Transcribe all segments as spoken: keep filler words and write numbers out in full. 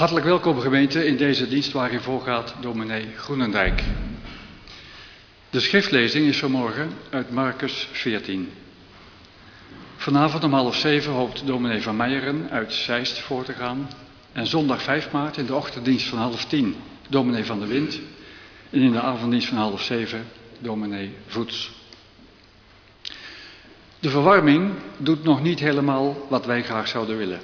Hartelijk welkom gemeente in deze dienst waarin voorgaat dominee Groenendijk. De schriftlezing is vanmorgen uit Marcus veertien. Vanavond om half zeven hoopt dominee Van Meijeren uit Zeist voor te gaan. En zondag vijf maart in de ochtenddienst van half tien dominee Van de Wind. En in de avonddienst van half zeven dominee Voets. De verwarming doet nog niet helemaal wat wij graag zouden willen.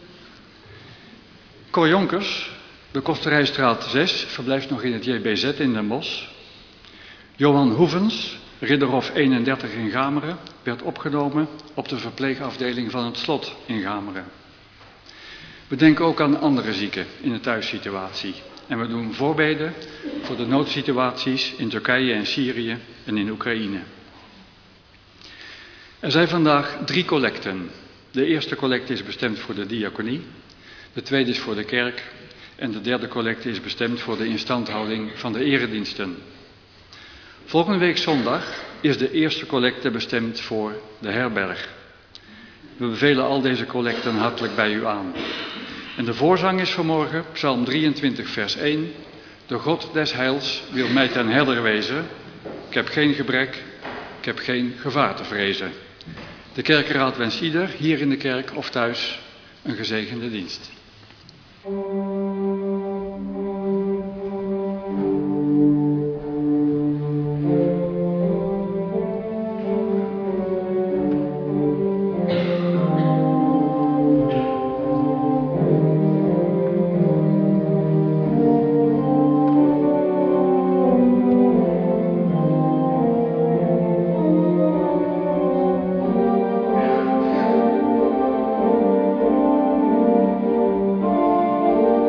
Cor Jonkers, de Kosterijstraat zes, verblijft nog in het J B Z in Den Bosch. Johan Hoevens, Ridderhof eenendertig in Gameren, werd opgenomen op de verpleegafdeling van het slot in Gameren. We denken ook aan andere zieken in de thuissituatie. En we doen voorbeden voor de noodsituaties in Turkije en Syrië en in Oekraïne. Er zijn vandaag drie collecten. De eerste collecte is bestemd voor de diaconie. De tweede is voor de kerk en de derde collecte is bestemd voor de instandhouding van de erediensten. Volgende week zondag is de eerste collecte bestemd voor de herberg. We bevelen al deze collecten hartelijk bij u aan. En de voorzang is vanmorgen, Psalm drieëntwintig vers één. De God des heils wil mij ten herder wezen. Ik heb geen gebrek, ik heb geen gevaar te vrezen. De kerkenraad wenst ieder, hier in de kerk of thuis, een gezegende dienst. Thank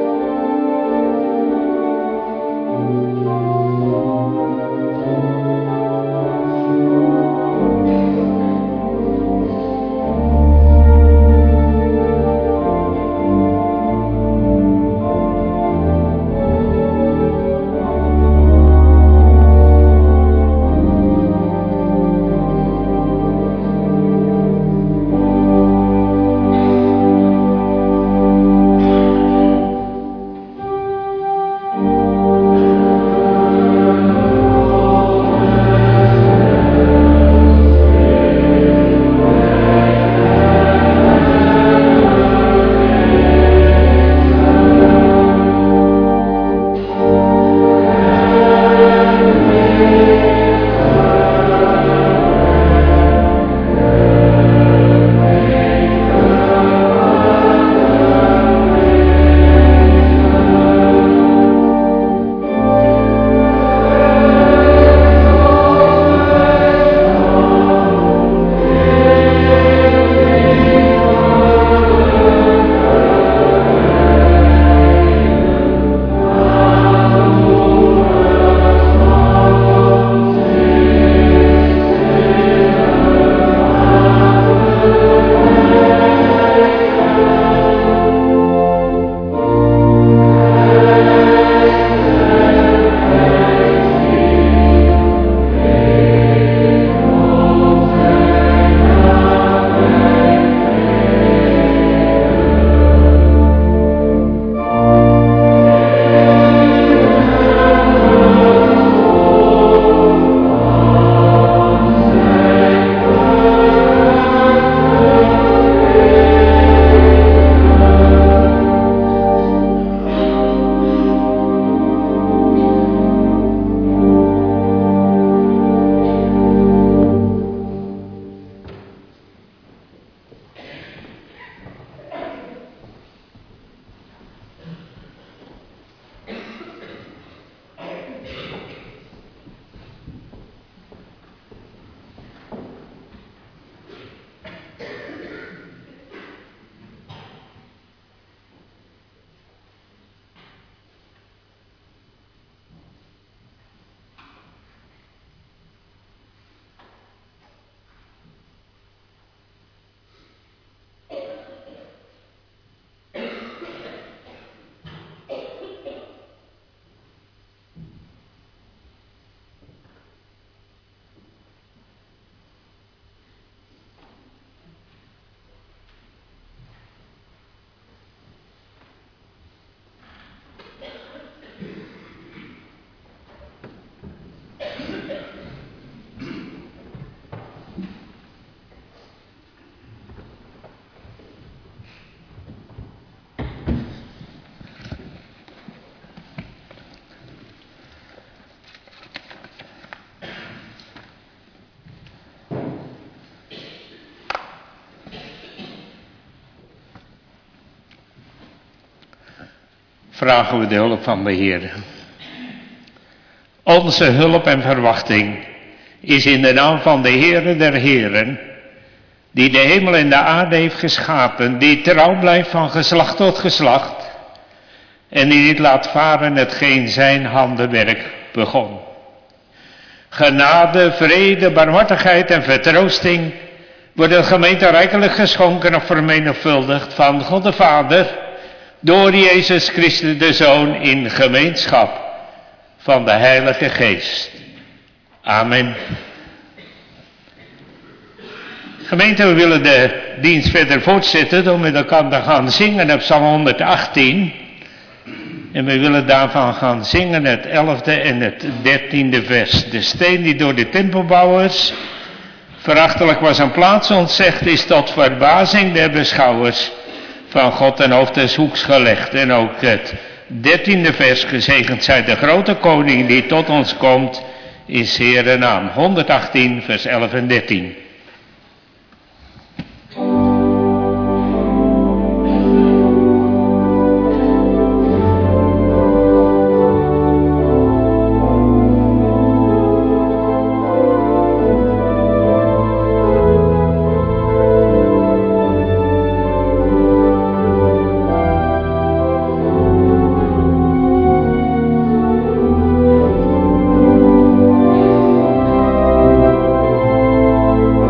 vragen we de hulp van de Heer. Onze hulp en verwachting is in de naam van de Heere der Heren, die de hemel en de aarde heeft geschapen, die trouw blijft van geslacht tot geslacht en die niet laat varen hetgeen zijn handenwerk begon. Genade, vrede, barmhartigheid en vertroosting worden de gemeente rijkelijk geschonken of vermenigvuldigd van God de Vader door Jezus Christus de Zoon in gemeenschap van de Heilige Geest. Amen. Gemeente, we willen de dienst verder voortzetten door met elkaar te gaan zingen op Psalm honderdachttien. En we willen daarvan gaan zingen het elfde en het dertiende vers. De steen die door de tempelbouwers verachtelijk was aan plaats ontzegd, is tot verbazing der beschouwers van God ten hoofd des hoeks gelegd. En ook het dertiende vers, gezegend zij de grote koning die tot ons komt, is Heere naam. honderdachttien vers elf en dertien. Thank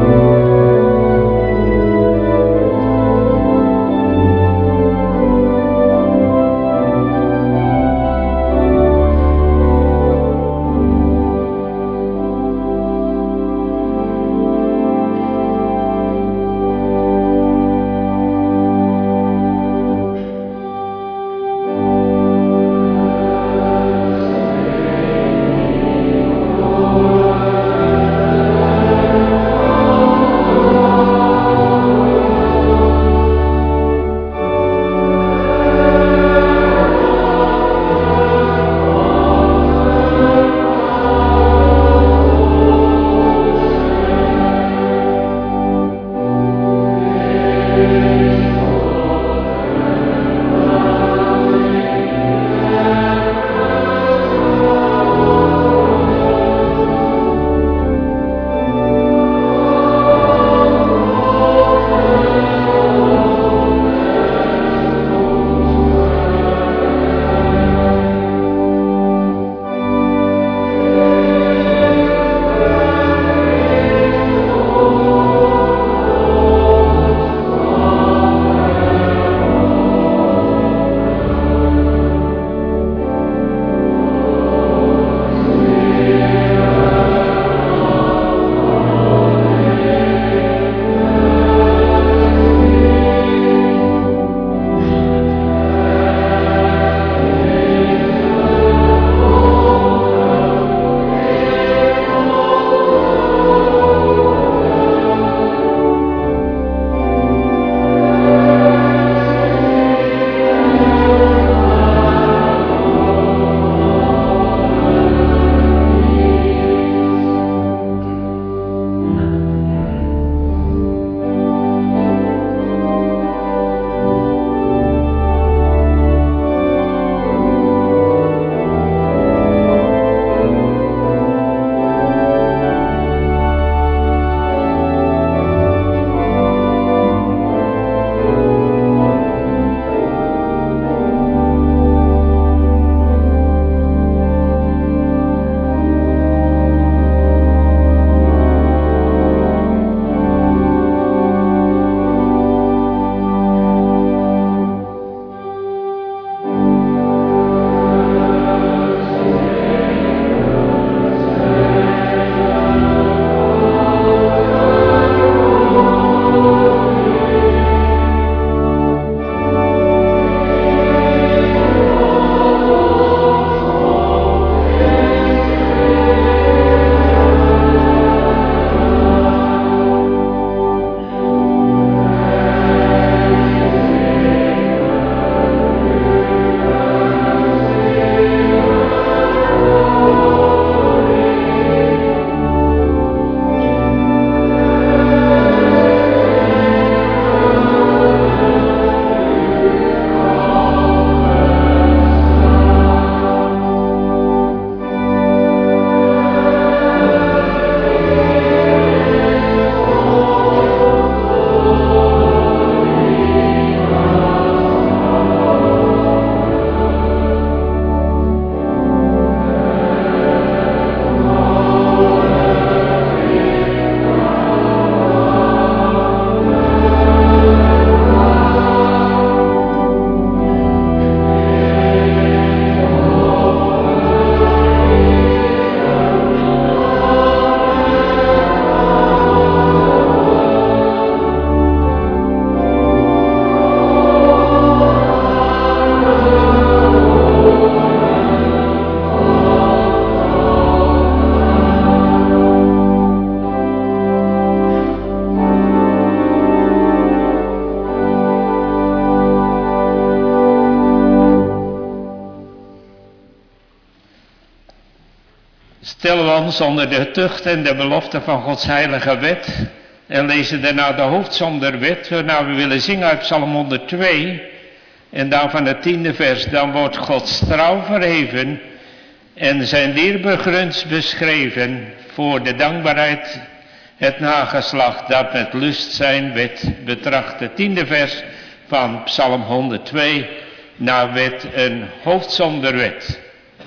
stellen we ons onder de tucht en de belofte van Gods heilige wet. En lezen daarna de hoofdsom der wet, waarna we willen zingen uit Psalm honderdtwee. En dan van het tiende vers, dan wordt Gods trouw verheven en zijn dierbegunst beschreven voor de dankbaarheid, het nageslacht dat met lust zijn wet betracht. Het tiende vers van Psalm honderdtwee, naar wet een hoofdsom der wet.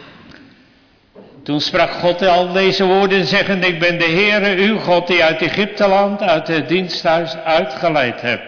Toen sprak God al deze woorden, zeggende: ik ben de Heere, uw God, die uit Egypteland, uit het diensthuis uitgeleid hebt.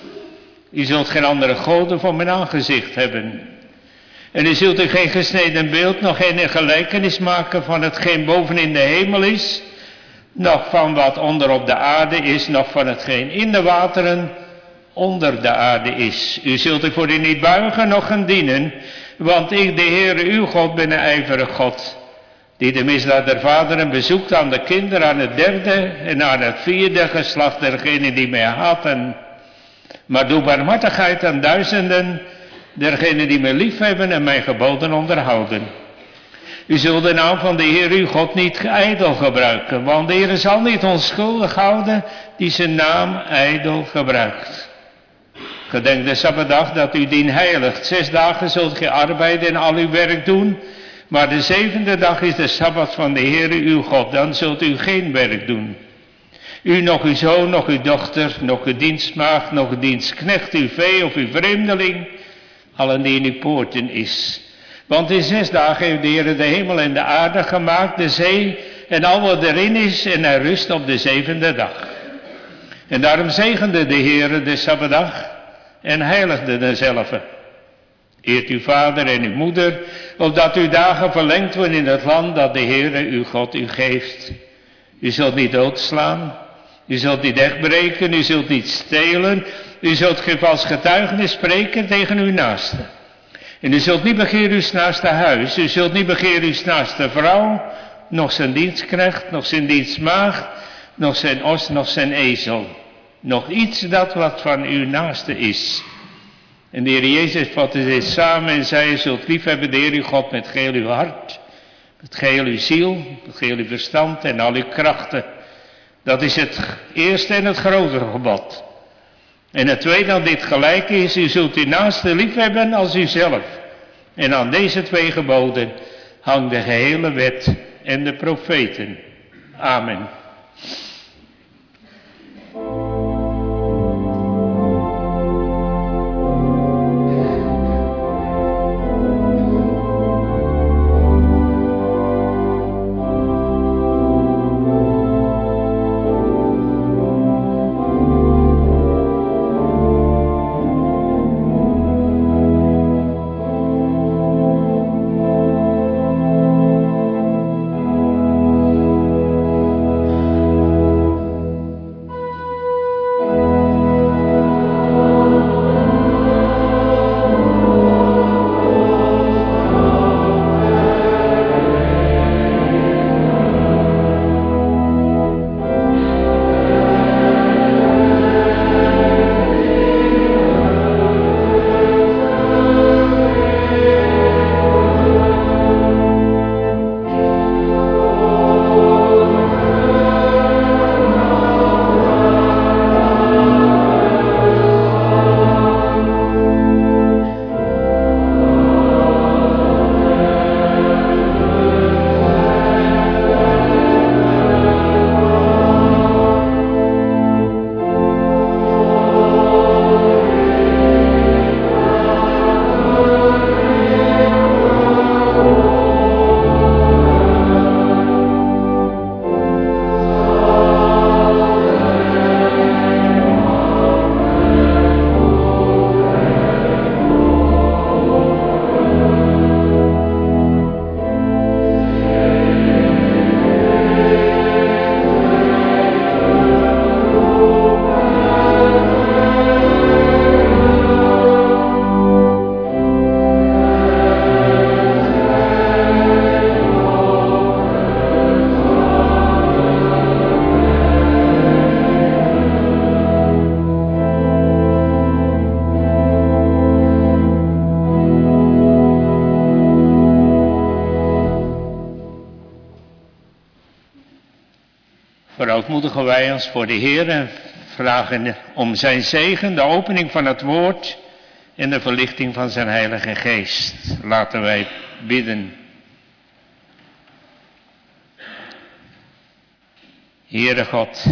U zult geen andere goden voor mijn aangezicht hebben. En u zult u geen gesneden beeld, nog geen gelijkenis maken van hetgeen boven in de hemel is, nog van wat onder op de aarde is, nog van hetgeen in de wateren onder de aarde is. U zult u voor u niet buigen, noch gaan dienen, want ik, de Heere, uw God, ben een ijverig God, die de misdaad der vaderen bezoekt aan de kinderen, aan het derde en aan het vierde geslacht dergenen die mij haten. Maar doe barmhartigheid aan duizenden, dergenen die mij liefhebben en mijn geboden onderhouden. U zult de naam van de Heer uw God niet ijdel gebruiken, want de Heer zal niet onschuldig houden die zijn naam ijdel gebruikt. Gedenk de Sabbatdag dat u dien heiligt. Zes dagen zult gij arbeiden en al uw werk doen, maar de zevende dag is de Sabbat van de Heer uw God, dan zult u geen werk doen. U, nog uw zoon, nog uw dochter, nog uw dienstmaagd, nog uw dienstknecht, uw vee of uw vreemdeling, allen die in uw poorten is. Want in zes dagen heeft de Heer de hemel en de aarde gemaakt, de zee en al wat erin is, en hij rust op de zevende dag. En daarom zegende de Heer de Sabbatdag en heiligde dezelve. Eert uw vader en uw moeder, opdat uw dagen verlengd worden in het land dat de Heer uw God u geeft. U zult niet doodslaan, u zult niet echtbreken, u zult niet stelen, u zult geen vals getuigenis spreken tegen uw naaste. En u zult niet begeren uw naaste huis, u zult niet begeren uw naaste vrouw, nog zijn dienstknecht, nog zijn dienstmaagd, nog zijn os, nog zijn ezel. Nog iets dat wat van uw naaste is. En de Heer Jezus vatte dit samen en zei: u zult liefhebben de Heer uw God met geheel uw hart, met geheel uw ziel, met geheel uw verstand en al uw krachten. Dat is het eerste en het grotere gebod. En het tweede dat dit gelijk is: u zult uw naaste liefhebben als uzelf. En aan deze twee geboden hangt de gehele wet en de profeten. Amen. verootmoedigen wij ons voor de Heer en vragen om zijn zegen, de opening van het woord en de verlichting van zijn Heilige Geest. Laten wij bidden. Heere God,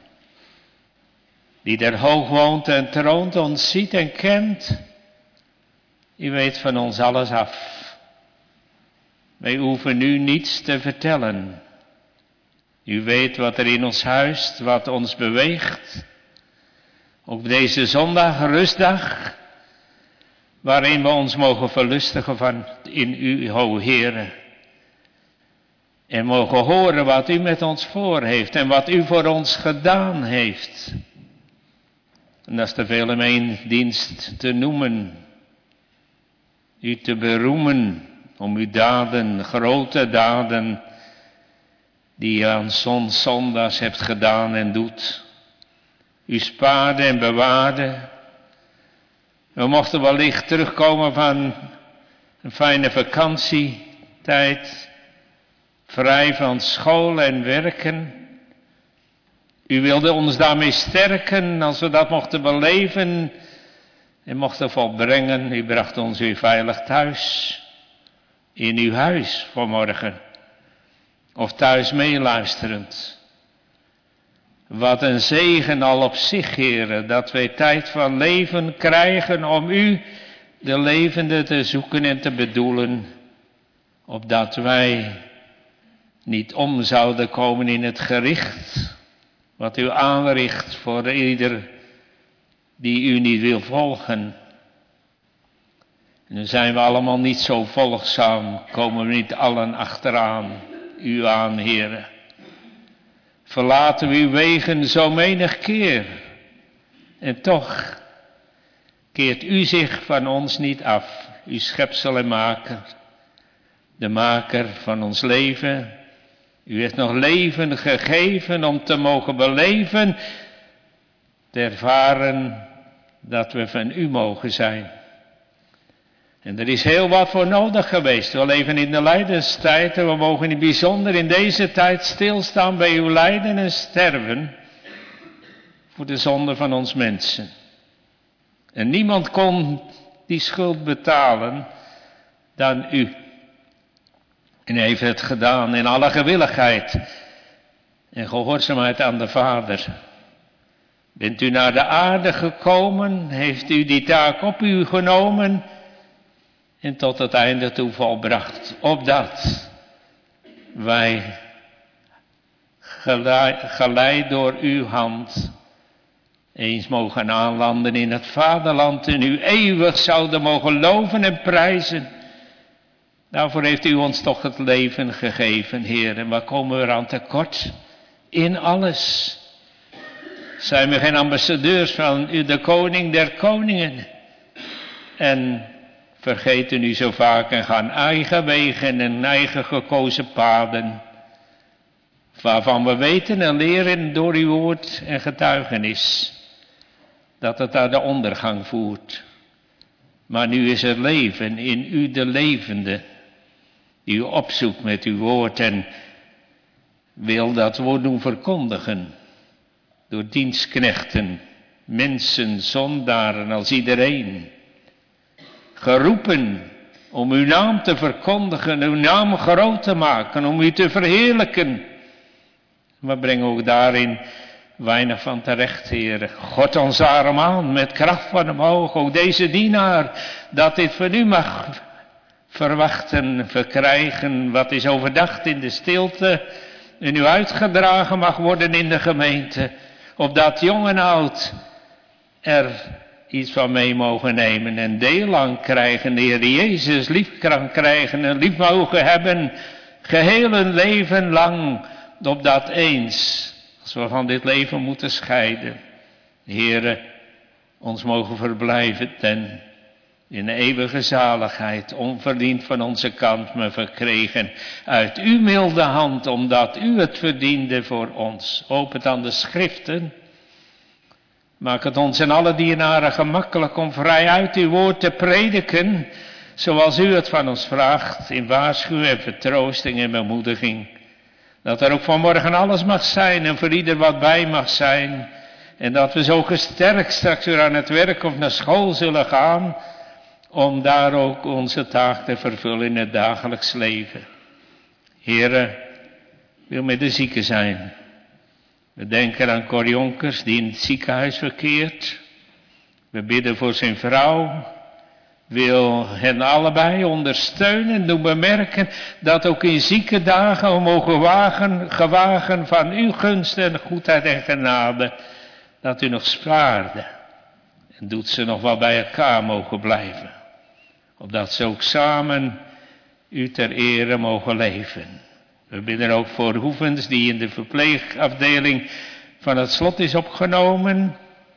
die daar hoog woont en troont, ons ziet en kent, u weet van ons alles af. Wij hoeven nu niets te vertellen. U weet wat er in ons huist, wat ons beweegt. Op deze zondag, rustdag, waarin we ons mogen verlustigen van in u, o Heere. En mogen horen wat u met ons voor heeft en wat u voor ons gedaan heeft. En dat is te veel om één dienst te noemen. U te beroemen om uw daden, grote daden, die je aan zondags hebt gedaan en doet. U spaarde en bewaarde. We mochten wellicht terugkomen van een fijne vakantietijd, vrij van school en werken. U wilde ons daarmee sterken als we dat mochten beleven en mochten volbrengen. U bracht ons weer veilig thuis, in uw huis vanmorgen, of thuis meeluisterend. Wat een zegen al op zich, Heere, dat wij tijd van leven krijgen om u, de levende, te zoeken en te bedoelen, opdat wij niet om zouden komen in het gericht, wat u aanricht voor ieder die u niet wil volgen. En nu zijn we allemaal niet zo volgzaam, komen we niet allen achteraan u aan, Heere. Verlaten we uw wegen zo menig keer. En toch keert u zich van ons niet af, uw schepsel en maker, de maker van ons leven. U heeft nog leven gegeven om te mogen beleven, te ervaren dat we van u mogen zijn. En er is heel wat voor nodig geweest. We leven in de lijdenstijd en we mogen in het bijzonder in deze tijd stilstaan bij uw lijden en sterven voor de zonde van ons mensen. En niemand kon die schuld betalen dan u. En hij heeft het gedaan in alle gewilligheid en gehoorzaamheid aan de Vader. Bent u naar de aarde gekomen, heeft u die taak op u genomen en tot het einde toe volbracht, opdat wij geleid door uw hand eens mogen aanlanden in het vaderland en u eeuwig zouden mogen loven en prijzen. Daarvoor heeft u ons toch het leven gegeven, Heer. En waar komen we eraan tekort? In alles. Zijn we geen ambassadeurs van u, de koning der koningen? En vergeten u zo vaak en gaan eigen wegen en eigen gekozen paden, waarvan we weten en leren door uw woord en getuigenis, dat het naar de ondergang voert. Maar nu is het leven in u de levende, die u opzoekt met uw woord en wil dat woord doen verkondigen, door dienstknechten, mensen, zondaren als iedereen, geroepen om uw naam te verkondigen, uw naam groot te maken, om u te verheerlijken. We brengen ook daarin weinig van terecht, Heer. God ons arm aan met kracht van omhoog, ook deze dienaar, dat dit van u mag verwachten, verkrijgen, wat is overdacht in de stilte en u uitgedragen mag worden in de gemeente, opdat jong en oud er iets van mee mogen nemen en deel aan krijgen, de Heer Jezus lief kan krijgen en lief mogen hebben, geheel een leven lang, opdat eens, als we van dit leven moeten scheiden, Heere, ons mogen verblijven ten in eeuwige zaligheid, onverdiend van onze kant, maar verkregen uit uw milde hand, omdat u het verdiende voor ons. Open dan de schriften. Maak het ons en alle dienaren gemakkelijk om vrij uit uw woord te prediken, zoals u het van ons vraagt, in waarschuwing en vertroosting en bemoediging. Dat er ook vanmorgen alles mag zijn en voor ieder wat bij mag zijn. En dat we zo gesterkt straks weer aan het werk of naar school zullen gaan. Om daar ook onze taak te vervullen in het dagelijks leven. Heere, wil met de zieken zijn. We denken aan Cor Jonkers die in het ziekenhuis verkeert. We bidden voor zijn vrouw. Wil hen allebei ondersteunen en doen bemerken dat ook in zieke dagen we mogen wagen, gewagen van uw gunst en goedheid en genade. Dat u nog spaarde. En doet ze nog wel bij elkaar mogen blijven. Opdat ze ook samen u ter ere mogen leven. We bidden ook voor Hoevens die in de verpleegafdeling van het slot is opgenomen.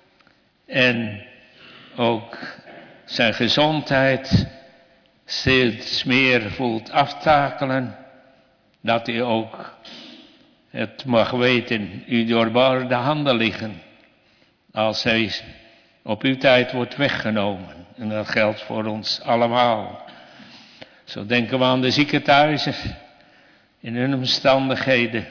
En ook zijn gezondheid steeds meer voelt aftakelen. Dat hij ook het mag weten, u doorboorde handen liggen. Als hij op uw tijd wordt weggenomen. En dat geldt voor ons allemaal. Zo denken we aan de zieken thuis. In hun omstandigheden.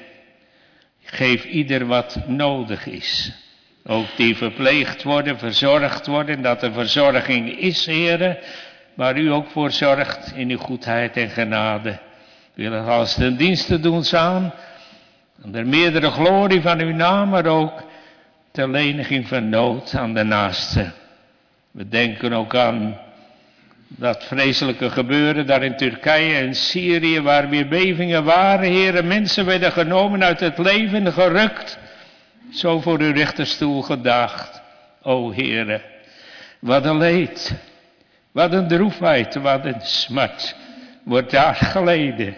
Geef ieder wat nodig is. Ook die verpleegd worden, verzorgd worden. Dat er verzorging is, Heere. Waar u ook voor zorgt in uw goedheid en genade. We willen als ten dienste doen staan. En de meerdere glorie van uw naam, maar ook ter leniging van nood aan de naaste. We denken ook aan dat vreselijke gebeuren daar in Turkije en Syrië, waar weer bevingen waren, Heere. Mensen werden genomen uit het leven, gerukt. Zo voor uw rechterstoel gedaagd. O Heere, wat een leed, wat een droefheid, wat een smart wordt daar geleden.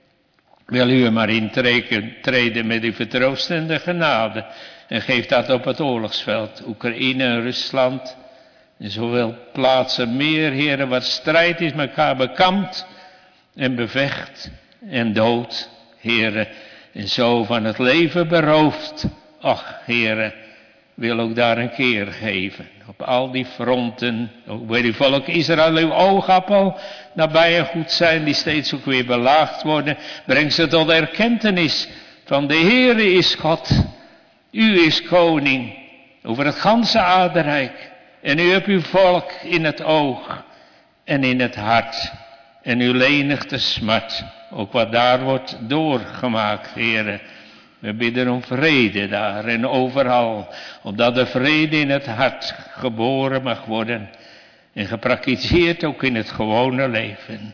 Wil u er maar intreden met uw vertroostende genade. En geef dat op het oorlogsveld, Oekraïne en Rusland. En zowel plaatsen meer, Heere, wat strijd is met elkaar bekampt en bevecht en dood, Heere. En zo van het leven beroofd. Ach, Heere, wil ook daar een keer geven. Op al die fronten, ook bij uw volk Israël, uw oogappel, nabij en goed zijn, die steeds ook weer belaagd worden. Breng ze tot erkentenis van de Heere is God. U is koning over het ganse aardrijk. En u hebt uw volk in het oog en in het hart. En u lenigt de smart, ook wat daar wordt doorgemaakt, Heere. We bidden om vrede daar en overal, opdat de vrede in het hart geboren mag worden en gepraktiseerd ook in het gewone leven.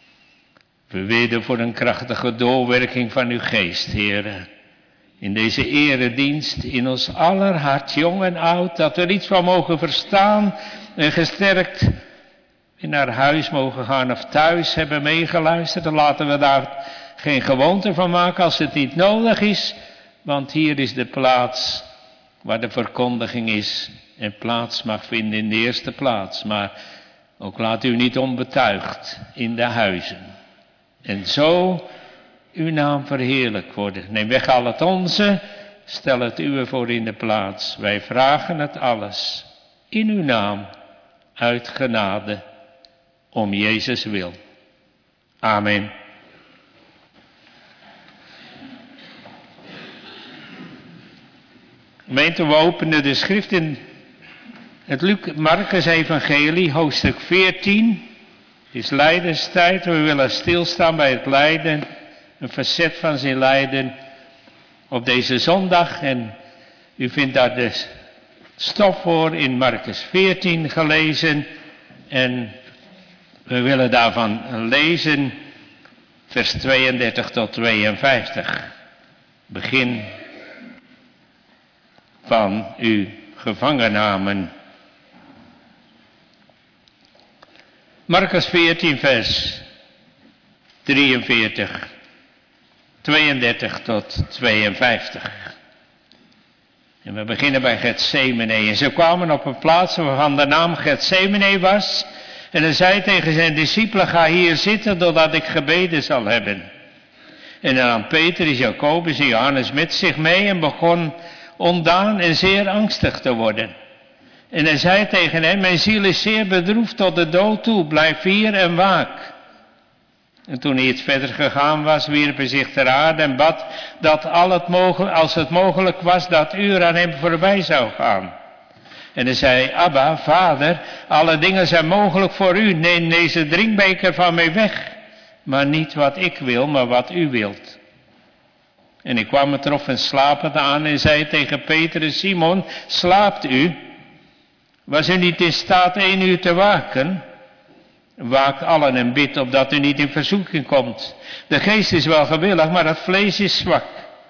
We bidden voor een krachtige doorwerking van uw geest, Heere. In deze eredienst, in ons aller hart, jong en oud, dat we er iets van mogen verstaan en gesterkt in naar huis mogen gaan of thuis hebben meegeluisterd. Dan laten we daar geen gewoonte van maken als het niet nodig is, want hier is de plaats waar de verkondiging is en plaats mag vinden in de eerste plaats. Maar ook laat u niet onbetuigd in de huizen. En zo uw naam verheerlijk worden. Neem weg al het onze, stel het uwe voor in de plaats. Wij vragen het alles in uw naam, uit genade, om Jezus wil. Amen. Gemeente, we openen de schrift in het Luc- Marcus evangelie, hoofdstuk veertien. Het is lijdenstijd, we willen stilstaan bij het lijden. Een facet van zijn lijden op deze zondag. En u vindt daar de stof voor in Marcus veertien gelezen. En we willen daarvan lezen vers tweeëndertig tot tweeënvijftig. Begin van uw gevangennamen. Marcus veertien vers drieënveertig. tweeëndertig tot tweeënvijftig. En we beginnen bij Getsemane. En ze kwamen op een plaats waarvan de naam Getsemane was. En hij zei tegen zijn discipelen, ga hier zitten totdat ik gebeden zal hebben. En dan nam Petrus, Jacobus en Johannes met zich mee en begon ontdaan en zeer angstig te worden. En hij zei tegen hen, mijn ziel is zeer bedroefd tot de dood toe, blijf hier en waak. En toen hij iets verder gegaan was, wierp hij zich ter aarde en bad dat al het mogelijk, als het mogelijk was, dat uur aan hem voorbij zou gaan. En hij zei, Abba, vader, alle dingen zijn mogelijk voor u. Neem deze drinkbeker van mij weg. Maar niet wat ik wil, maar wat u wilt. En ik kwam het trof en slapend aan en zei tegen Petrus, Simon, slaapt u? Was u niet in staat één uur te waken? Waak allen en bid opdat u niet in verzoeking komt. De geest is wel gewillig, maar het vlees is zwak.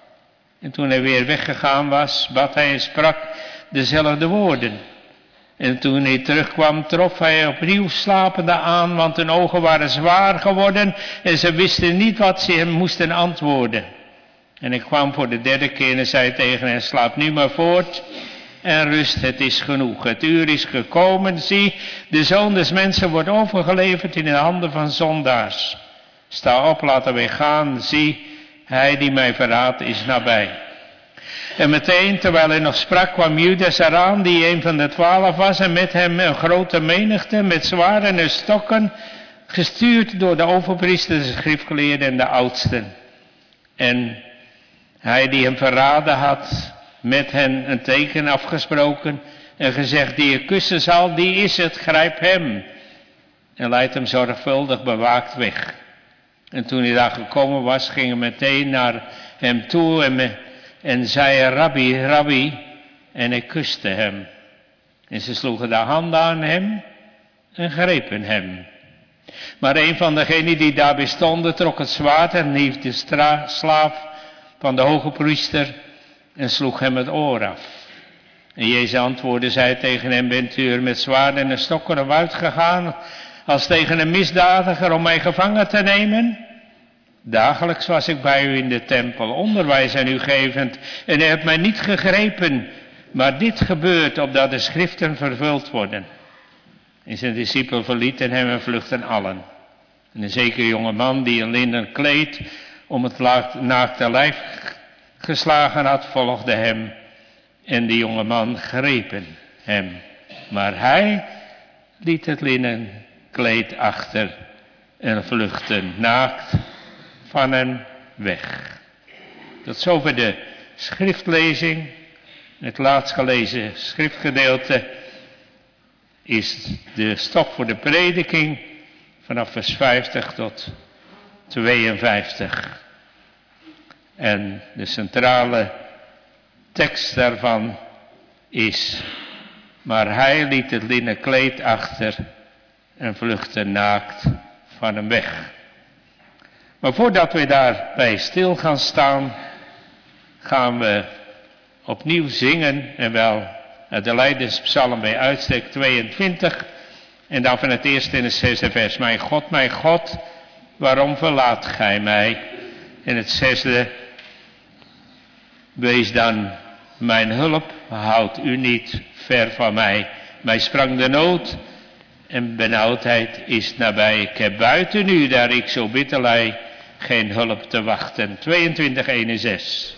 En toen hij weer weggegaan was, bad hij en sprak dezelfde woorden. En toen hij terugkwam, trof hij opnieuw slapende aan, want hun ogen waren zwaar geworden en ze wisten niet wat ze hem moesten antwoorden. En ik kwam voor de derde keer en zei tegen hen, slaap nu maar voort en rust, het is genoeg. Het uur is gekomen, zie, de Zoon des Mensen wordt overgeleverd in de handen van zondaars. Sta op, laten wij gaan, zie, hij die mij verraadt is nabij. En meteen, terwijl hij nog sprak, kwam Judas eraan, die een van de twaalf was, en met hem een grote menigte met zwaarden en stokken, gestuurd door de overpriesters, de schriftgeleerden en de oudsten. En hij die hem verraden had, met hen een teken afgesproken en gezegd, die je kussen zal, die is het, grijp hem. En leidt hem zorgvuldig bewaakt weg. En toen hij daar gekomen was, ging hij meteen naar hem toe en, me, en zei, Rabbi, Rabbi, en hij kuste hem. En ze sloegen de handen aan hem en grepen hem. Maar een van degenen die daarbij stonden, trok het zwaard en hief de stra- slaaf van de hoge priester en sloeg hem het oor af. En Jezus antwoordde, zei tegen hem, bent u er met zwaarden en stokken op uitgegaan als tegen een misdadiger om mij gevangen te nemen? Dagelijks was ik bij u in de tempel, onderwijs aan u gevend, en u hebt mij niet gegrepen, maar dit gebeurt opdat de schriften vervuld worden. En zijn discipelen verlieten hem en vluchtten allen. En een zekere jonge man die een linnen kleed om het naakte lijf geslagen had, volgde hem. En de jonge man grepen hem. Maar hij liet het linnen kleed achter en vluchtte naakt van hem weg. Tot zover de schriftlezing. Het laatst gelezen schriftgedeelte is de stof voor de prediking vanaf vers vijftig tot tweeënvijftig. En de centrale tekst daarvan is, maar hij liet het linnen kleed achter en vluchtte naakt van hem weg. Maar voordat we daarbij stil gaan staan, gaan we opnieuw zingen, en wel de Lijdenspsalm bij uitstek tweeëntwintig, en dan van het eerste in het zesde vers. Mijn God, mijn God, waarom verlaat gij mij? In het zesde, wees dan mijn hulp, houd u niet ver van mij. Mij sprang de nood en benauwdheid is nabij. Ik heb buiten u, daar ik zo bitter lij, geen hulp te wachten. tweeëntwintig, één en zes.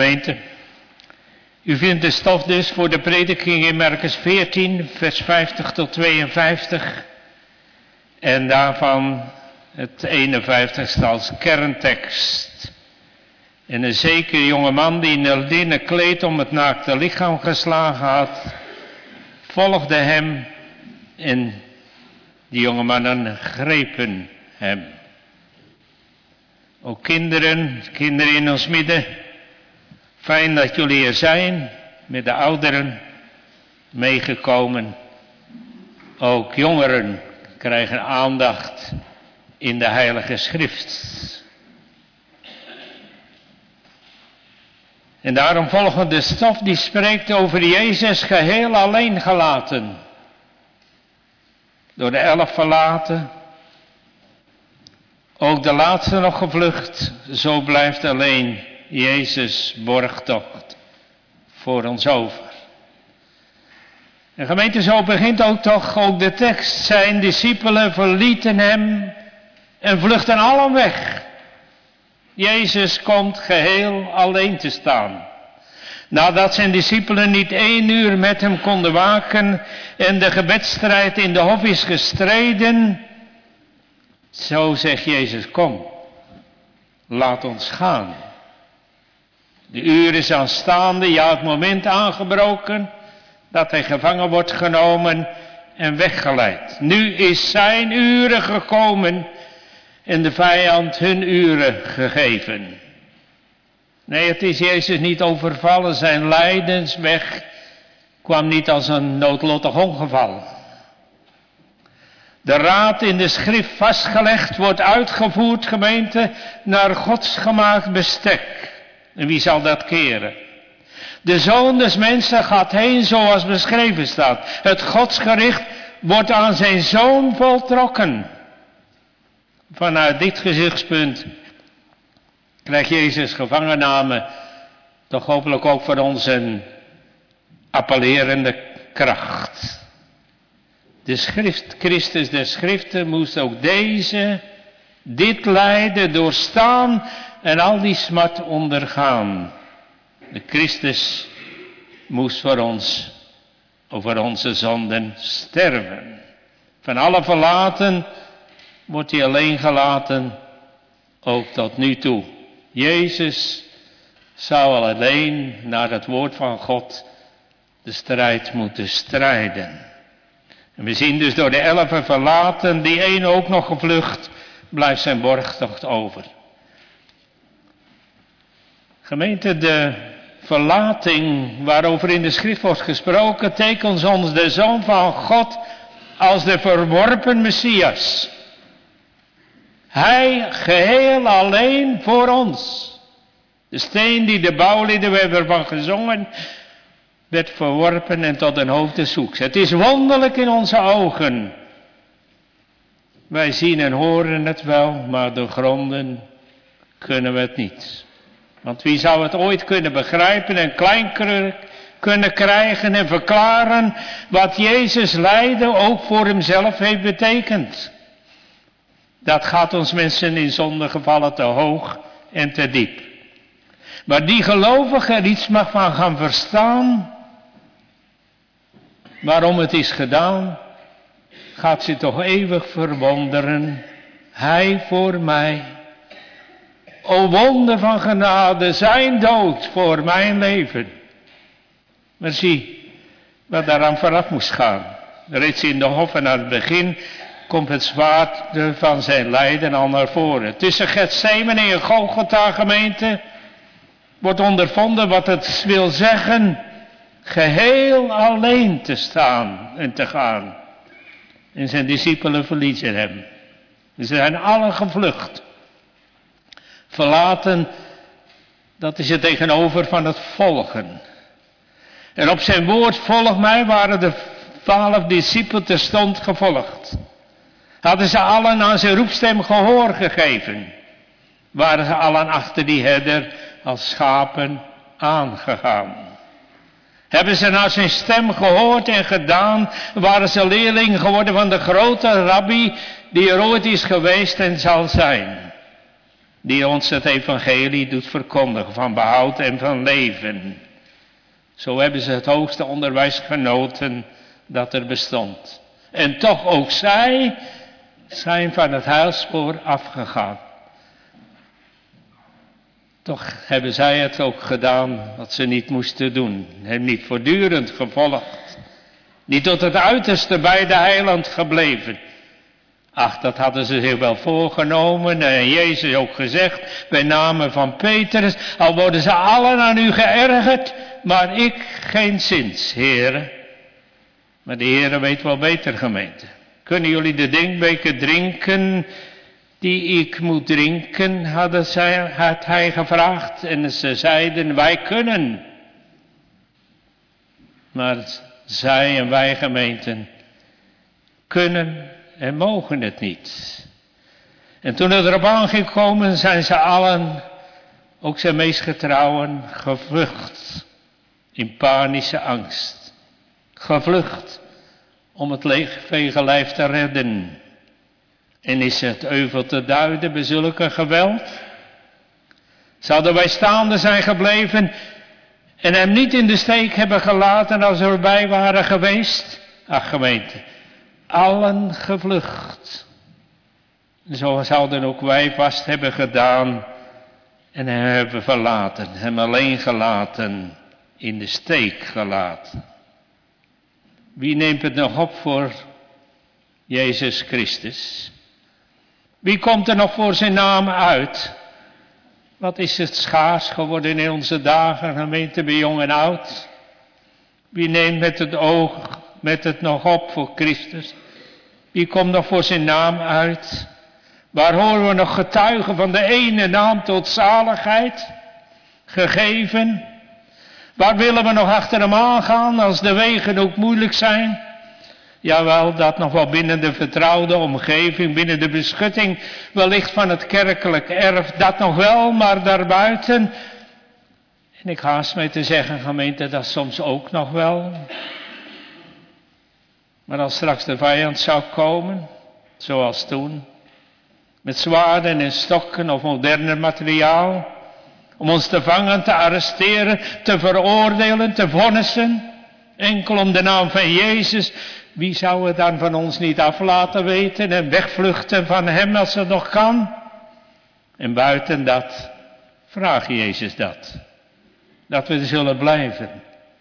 Gemeente, u vindt de stof dus voor de prediking in Markus veertien, vers vijftig tot tweeënvijftig. En daarvan het eenenvijftigste als kerntekst. En een zeker jongeman die in een linnen kleed om het naakte lichaam geslagen had, volgde hem en die jongemannen grepen hem. Ook kinderen, kinderen in ons midden, fijn dat jullie er zijn, met de ouderen meegekomen. Ook jongeren krijgen aandacht in de Heilige Schrift. En daarom volgt de stof die spreekt over Jezus geheel alleen gelaten. Door de elf verlaten. Ook de laatste nog gevlucht. Zo blijft alleen Jezus borgtocht voor ons over. En gemeente, zo begint ook toch ook de tekst. Zijn discipelen verlieten hem en vluchten allen weg. Jezus komt geheel alleen te staan. Nadat zijn discipelen niet één uur met hem konden waken en de gebedsstrijd in de hof is gestreden, zo zegt Jezus, kom, laat ons gaan. De uur is aanstaande, ja het moment aangebroken, dat hij gevangen wordt genomen en weggeleid. Nu is zijn uren gekomen en de vijand hun uren gegeven. Nee, het is Jezus niet overvallen. Zijn lijdensweg kwam niet als een noodlottig ongeval. De raad in de schrift vastgelegd wordt uitgevoerd, gemeente, naar Gods gemaakt bestek. En wie zal dat keren? De Zoon des Mensen gaat heen zoals beschreven staat. Het godsgericht wordt aan zijn Zoon voltrokken. Vanuit dit gezichtspunt krijgt Jezus gevangenname toch hopelijk ook voor ons een appellerende kracht. De schrift, Christus der Schriften moest ook deze, dit lijden doorstaan en al die smart ondergaan. De Christus moest voor ons, over onze zonden sterven. Van alle verlaten wordt hij alleen gelaten, ook tot nu toe. Jezus zou alleen naar het woord van God de strijd moeten strijden. En we zien dus door de elfen verlaten, die één ook nog gevlucht, blijft zijn borgtocht over. Gemeente, de verlating waarover in de schrift wordt gesproken, tekent ons de Zoon van God als de verworpen Messias. Hij geheel alleen voor ons. De steen die de bouwlieden, we hebben ervan gezongen, werd verworpen en tot een hoofd des zoeks. Het is wonderlijk in onze ogen. Wij zien en horen het wel, maar doorgronden kunnen we het niet. Want wie zou het ooit kunnen begrijpen en klein kunnen krijgen en verklaren wat Jezus lijden ook voor hemzelf heeft betekend? Dat gaat ons mensen in zondegevallen te hoog en te diep. Maar die gelovige er iets mag van gaan verstaan, waarom het is gedaan, gaat ze toch eeuwig verwonderen. Hij voor mij. O wonder van genade, zijn dood voor mijn leven. Maar zie, wat daaraan vooraf moest gaan. Reeds in de hof en aan het begin komt het zwaard van zijn lijden al naar voren. Tussen Getsemane en Golgotha, gemeente, wordt ondervonden wat het wil zeggen geheel alleen te staan en te gaan. En zijn discipelen verlieten hem. Ze zijn allen gevlucht. Verlaten, dat is het tegenover van het volgen. En op zijn woord, volg mij, waren de twaalf discipelen terstond gevolgd. Hadden ze allen aan zijn roepstem gehoor gegeven. Waren ze allen achter die herder als schapen aangegaan. Hebben ze naar zijn stem gehoord en gedaan, waren ze leerling geworden van de grote rabbi die er ooit is geweest en zal zijn. die ons het evangelie doet verkondigen van behoud en van leven. Zo hebben ze het hoogste onderwijs genoten dat er bestond. En toch ook zij zijn van het heilspoor afgegaan. Toch hebben zij het ook gedaan wat ze niet moesten doen. Hem niet voortdurend gevolgd. Niet tot het uiterste bij de heiland gebleven. Ach, dat hadden ze zich wel voorgenomen. En Jezus ook gezegd, bij name van Petrus. Al worden ze allen aan u geërgerd, maar ik geen zins, heren. Maar de Heere weet wel beter, gemeente. Kunnen jullie de drinkbeker drinken die ik moet drinken, hadden zij, had hij gevraagd. En ze zeiden, wij kunnen. Maar zij en wij, gemeenten, kunnen en mogen het niet. En toen het erop aan ging komen, zijn ze allen, ook zijn meest getrouwen, gevlucht. In panische angst. Gevlucht om het leegvege lijf te redden. En is het euvel te duiden bij zulke geweld? Zouden wij staande zijn gebleven en hem niet in de steek hebben gelaten als we erbij waren geweest? Ach, gemeente, allen gevlucht. Zo zouden ook wij vast hebben gedaan en hem hebben verlaten, hem alleen gelaten, in de steek gelaten. Wie neemt het nog op voor Jezus Christus? Wie komt er nog voor zijn naam uit? Wat is het schaars geworden in onze dagen, gemeente, bij jong en oud? Wie neemt met het oog, met het nog op voor Christus? Wie komt nog voor zijn naam uit? Waar horen we nog getuigen van de ene naam tot zaligheid? Gegeven. Waar willen we nog achter hem aangaan als de wegen ook moeilijk zijn? Jawel, dat nog wel binnen de vertrouwde omgeving, binnen de beschutting wellicht van het kerkelijk erf, dat nog wel, maar daarbuiten. En ik haast mij te zeggen, gemeente, dat soms ook nog wel. Maar als straks de vijand zou komen, zoals toen, met zwaarden en stokken of moderner materiaal, om ons te vangen, te arresteren, te veroordelen, te vonnissen, enkel om de naam van Jezus. Wie zou het dan van ons niet af laten weten en wegvluchten van hem als het nog kan? En buiten dat, vraag Jezus dat. Dat we er zullen blijven.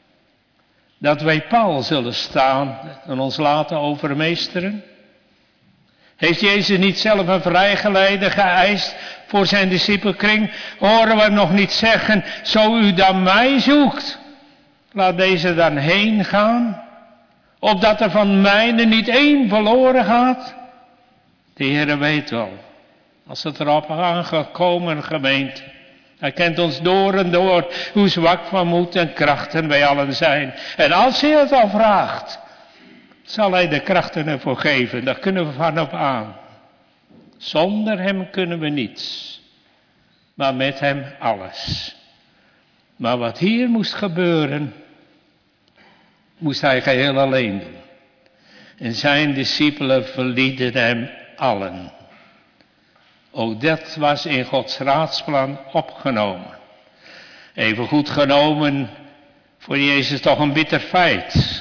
Dat wij Paul zullen staan en ons laten overmeesteren. Heeft Jezus niet zelf een vrijgeleide geëist voor zijn discipelkring? Horen we hem nog niet zeggen, zo u dan mij zoekt, laat deze dan heen gaan. Opdat er van mijne niet één verloren gaat. De Heere weet wel, als het erop aangekomen, gemeente. Hij kent ons door en door, hoe zwak van moed en krachten wij allen zijn. En als hij het al vraagt, zal hij de krachten ervoor geven. Daar kunnen we van op aan. Zonder hem kunnen we niets. Maar met hem alles. Maar wat hier moest gebeuren, moest hij geheel alleen doen. En zijn discipelen verlieten hem allen. Ook dat was in Gods raadsplan opgenomen. Even goed genomen voor Jezus toch een bitter feit.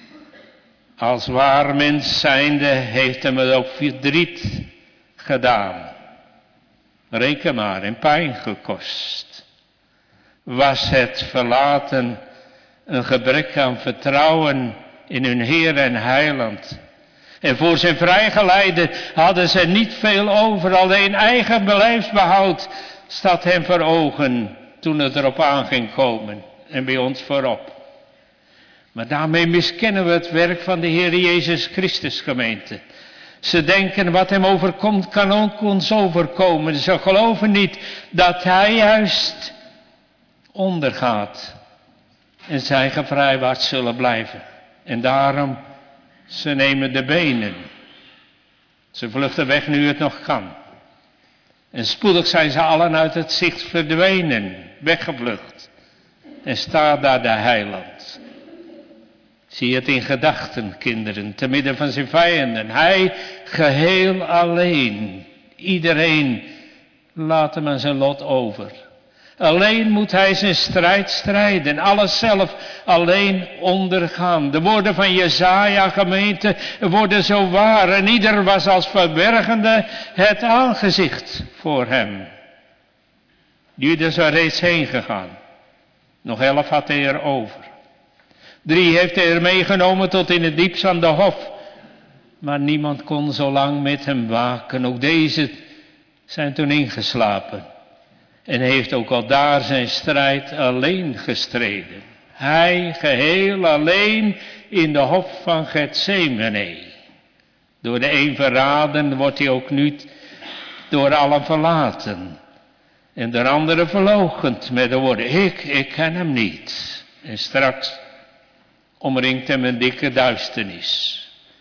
Als waar mens zijnde heeft hem het ook verdriet gedaan. Reken maar, en pijn gekost. Was het verlaten een gebrek aan vertrouwen in hun Heer en Heiland. En voor zijn vrijgeleide hadden ze niet veel over, alleen eigen belijfsbehoud staat hem voor ogen toen het erop aan ging komen en bij ons voorop. Maar daarmee miskennen we het werk van de Heer Jezus Christus, gemeente. Ze denken wat hem overkomt kan ook ons overkomen. Ze geloven niet dat hij juist ondergaat en zij gevrijwaard zullen blijven. En daarom, ze nemen de benen. Ze vluchten weg nu het nog kan. En spoedig zijn ze allen uit het zicht verdwenen, weggevlucht. En staat daar de heiland. Zie het in gedachten, kinderen, te midden van zijn vijanden. Hij geheel alleen. Iedereen laat hem aan zijn lot over. Alleen moet hij zijn strijd strijden, alles zelf alleen ondergaan. De woorden van Jesaja, gemeente, worden zo waar en ieder was als verbergende het aangezicht voor hem. Judas was reeds heen gegaan. Nog elf had hij er over. Drie heeft hij er meegenomen tot in het diepst van de hof. Maar niemand kon zo lang met hem waken. Ook deze zijn toen ingeslapen. En heeft ook al daar zijn strijd alleen gestreden. Hij geheel alleen in de hof van Getsemane. Door de een verraden wordt hij ook nu door allen verlaten. En de andere verloochend met de woorden, ik, ik ken hem niet. En straks omringt hem een dikke duisternis.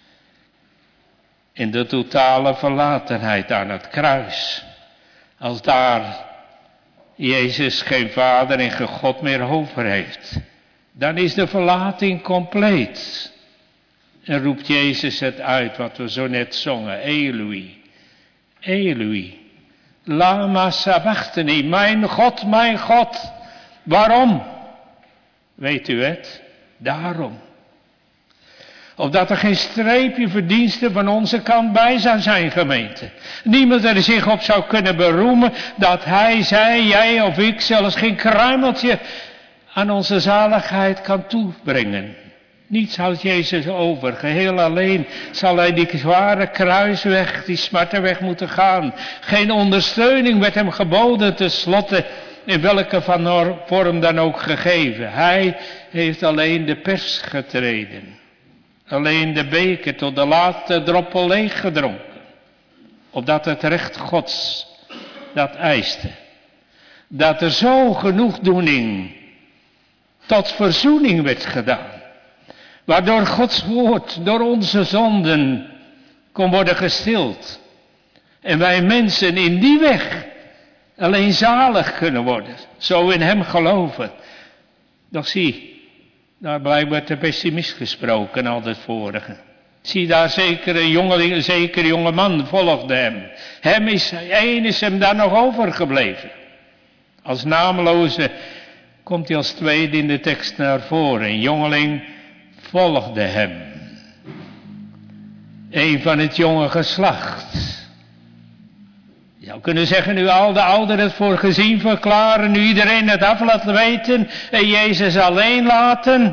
In de totale verlatenheid aan het kruis. Als daar Jezus geen vader en geen God meer over heeft. Dan is de verlating compleet. En roept Jezus het uit wat we zo net zongen. Eloi, Eloi, lama sabachthani, mijn God, mijn God. Waarom? Weet u het? Daarom. Opdat er geen streepje verdienste van onze kant bij zou zijn, gemeente. Niemand er zich op zou kunnen beroemen dat hij, zij, jij of ik zelfs geen kruimeltje aan onze zaligheid kan toebrengen. Niets houdt Jezus over. Geheel alleen zal hij die zware kruisweg, die smartenweg moeten gaan. Geen ondersteuning werd hem geboden, tenslotte in welke van vorm dan ook gegeven. Hij heeft alleen de pers getreden. Alleen de beker tot de laatste droppel leeg gedronken. Opdat het recht Gods dat eiste. Dat er zo genoegdoening tot verzoening werd gedaan. Waardoor Gods woord door onze zonden kon worden gestild. En wij mensen in die weg alleen zalig kunnen worden. Zo in hem geloven. Doch zie, daar blijkbaar de pessimist gesproken, al het vorige. Zie daar zeker een jongeling, een zeker jonge man volgde hem. Hem is, één is hem daar nog overgebleven. Als naamloze komt hij als tweede in de tekst naar voren. Een jongeling volgde hem. Een van het jonge geslacht. Je zou kunnen zeggen, nu al de ouderen het voor gezien verklaren, nu iedereen het af laat weten en Jezus alleen laten.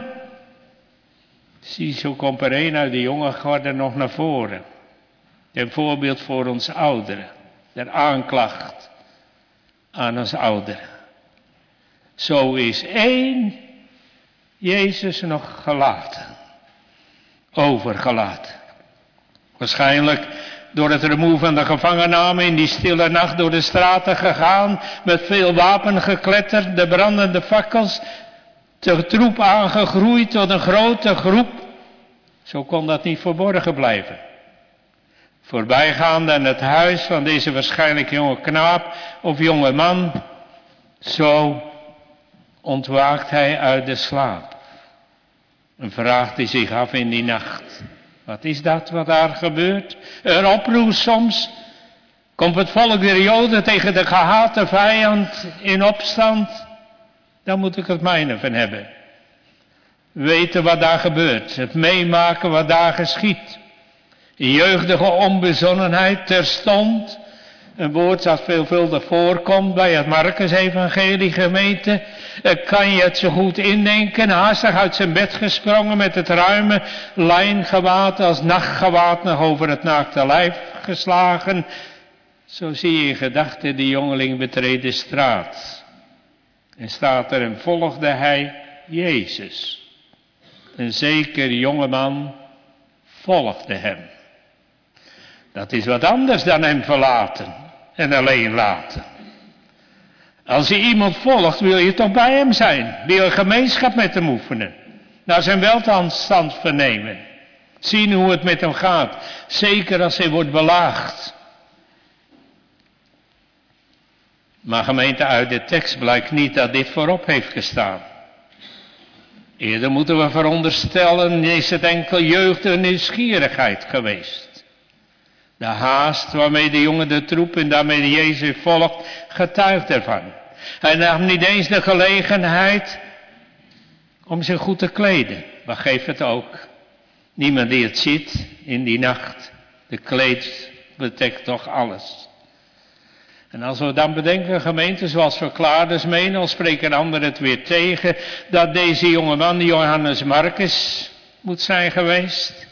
Zie, zo komt er een uit de jonge garde nog naar voren. Een voorbeeld voor ons ouderen. Der aanklacht aan ons ouderen. Zo is één Jezus nog gelaten. Overgelaten. Waarschijnlijk door het rumoer van de gevangennamen in die stille nacht door de straten gegaan. Met veel wapengekletter, de brandende fakkels. De troep aangegroeid tot een grote groep. Zo kon dat niet verborgen blijven. Voorbijgaande aan het huis van deze waarschijnlijk jonge knaap of jonge man. Zo ontwaakt hij uit de slaap. En vraagt hij zich af in die nacht. Wat is dat wat daar gebeurt? Een oproer soms. Komt het volk der Joden tegen de gehate vijand in opstand? Dan moet ik het mijne van hebben. Weten wat daar gebeurt. Het meemaken wat daar geschiet. Jeugdige onbezonnenheid terstond. Een woord dat veelvuldig voorkomt bij het Marcus-evangelie, gemeente. Kan je het zo goed indenken, haastig uit zijn bed gesprongen met het ruime lijngewaad als nachtgewaad nog over het naakte lijf geslagen. Zo zie je in gedachten de jongeling betreedt de straat. En staat er en volgde hij Jezus. Een zeker jongeman volgde hem. Dat is wat anders dan hem verlaten en alleen laten. Als je iemand volgt, wil je toch bij hem zijn. Wil je gemeenschap met hem oefenen. Naar zijn welstand vernemen. Zien hoe het met hem gaat. Zeker als hij wordt belaagd. Maar gemeente, uit de tekst blijkt niet dat dit voorop heeft gestaan. Eerder moeten we veronderstellen, is het enkel jeugd en nieuwsgierigheid geweest. De haast waarmee de jongen de troep en daarmee de Jezus volgt, getuigt ervan. Hij nam niet eens de gelegenheid om zich goed te kleden. Maar geef het ook. Niemand die het ziet in die nacht. De kleed bedekt toch alles. En als we dan bedenken, gemeente, zoals verklaarders menen, al spreken anderen het weer tegen, dat deze jongeman, Johannes Marcus, moet zijn geweest.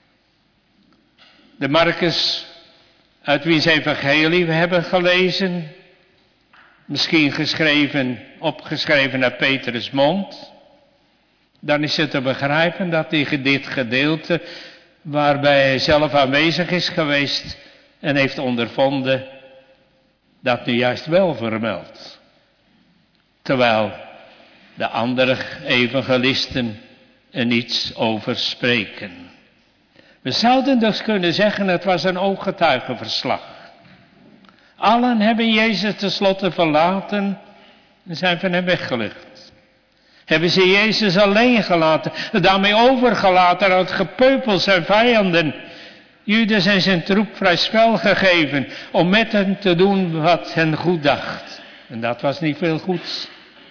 De Marcus, uit wiens evangelie we hebben gelezen, misschien geschreven, opgeschreven naar Petrus' mond. Dan is het te begrijpen dat hij dit gedeelte, waarbij hij zelf aanwezig is geweest en heeft ondervonden, dat nu juist wel vermeldt. Terwijl de andere evangelisten er niets over spreken. We zouden dus kunnen zeggen, het was een ooggetuigenverslag. Allen hebben Jezus tenslotte verlaten en zijn van hem weggelucht. Hebben ze Jezus alleen gelaten, daarmee overgelaten aan het gepeupel zijn vijanden. Judas en zijn troep vrij spel gegeven om met hem te doen wat hen goed dacht. En dat was niet veel goeds.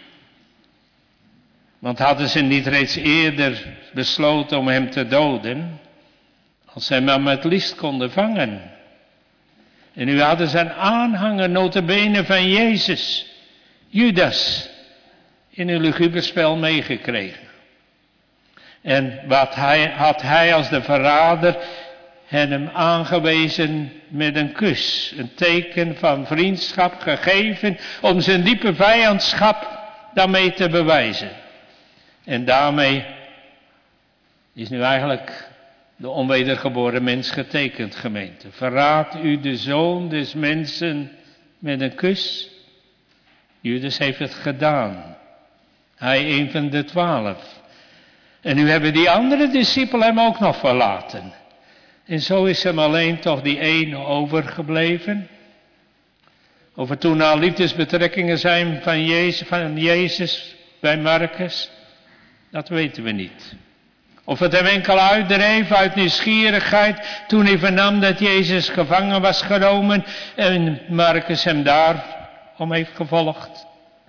Want hadden ze niet reeds eerder besloten om hem te doden, als zij hem het liefst konden vangen. En nu hadden ze een aanhanger nota bene van Jezus, Judas, in een luguber spel meegekregen. En wat hij, had hij als de verrader en hem aangewezen met een kus, een teken van vriendschap gegeven om zijn diepe vijandschap daarmee te bewijzen. En daarmee is nu eigenlijk de onwedergeboren mens getekend, gemeente. Verraadt u de zoon des mensen met een kus? Judas heeft het gedaan. Hij een van de twaalf. En nu hebben die andere discipelen hem ook nog verlaten. En zo is hem alleen toch die één overgebleven. Of er toen al liefdesbetrekkingen zijn van Jezus, van Jezus bij Marcus, dat weten we niet. Of het hem enkel uitdreef uit nieuwsgierigheid toen hij vernam dat Jezus gevangen was genomen en Marcus hem daarom heeft gevolgd.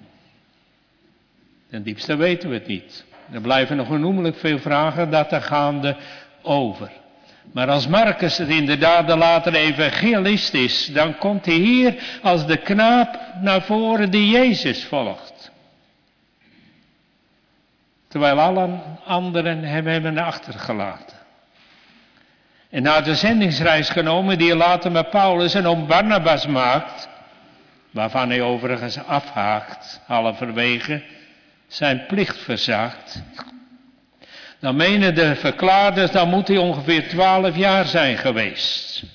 Ten diepste weten we het niet. Er blijven nog onnoemelijk veel vragen dat er gaande over. Maar als Marcus het inderdaad de latere evangelist is, dan komt hij hier als de knaap naar voren die Jezus volgt. Terwijl alle anderen hem hebben achtergelaten. En na de zendingsreis genomen die hij later met Paulus en om Barnabas maakt, waarvan hij overigens afhaakt, halverwege, zijn plicht verzaakt. Dan menen de verklaarders, dan moet hij ongeveer twaalf jaar zijn geweest.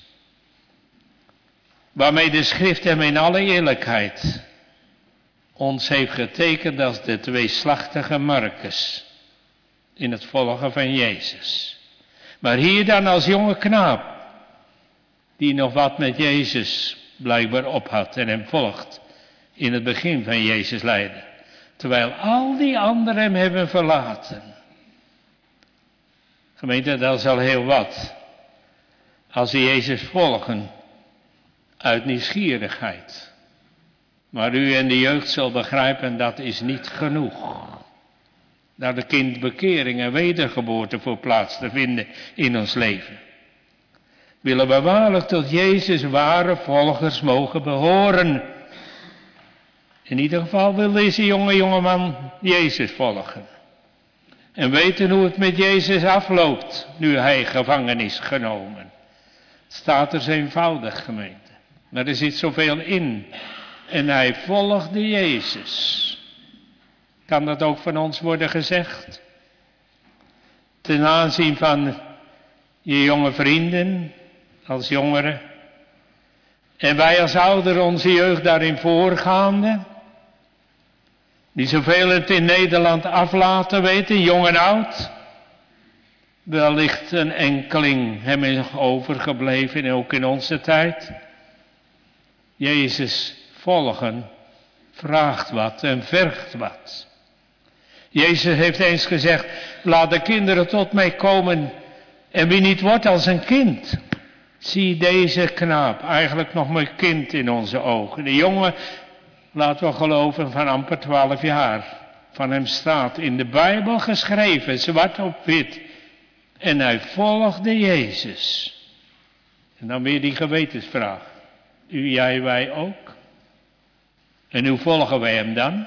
Waarmee de schrift hem in alle eerlijkheid ons heeft getekend als de tweeslachtige Marcus in het volgen van Jezus. Maar hier dan als jonge knaap, die nog wat met Jezus blijkbaar op had en hem volgt in het begin van Jezus lijden. Terwijl al die anderen hem hebben verlaten. Gemeente, dat is al heel wat. Als ze Jezus volgen uit nieuwsgierigheid. Maar u en de jeugd zal begrijpen, dat is niet genoeg. Daar de kindbekering en wedergeboorte voor plaats te vinden in ons leven. Willen we waarlijk tot Jezus ware volgers mogen behoren. In ieder geval wil deze jonge jongeman Jezus volgen. En weten hoe het met Jezus afloopt, nu hij gevangen is genomen. Het staat er zo eenvoudig, gemeente. Maar er zit zoveel in. En hij volgde Jezus. Kan dat ook van ons worden gezegd? Ten aanzien van je jonge vrienden, als jongeren. En wij als ouderen onze jeugd daarin voorgaande. Die zoveel het in Nederland aflaten weten, jong en oud. Wellicht een enkeling hem is nog overgebleven, en ook in onze tijd. Jezus volgen vraagt wat en vergt wat. Jezus heeft eens gezegd, laat de kinderen tot mij komen. En wie niet wordt als een kind, Zie deze knaap, eigenlijk nog mijn kind in onze ogen. De jongen, laten we geloven, van amper twaalf jaar. Van hem staat in de Bijbel geschreven, zwart op wit. En hij volgde Jezus. En dan weer die gewetensvraag. U, jij, wij ook? En hoe volgen wij hem dan?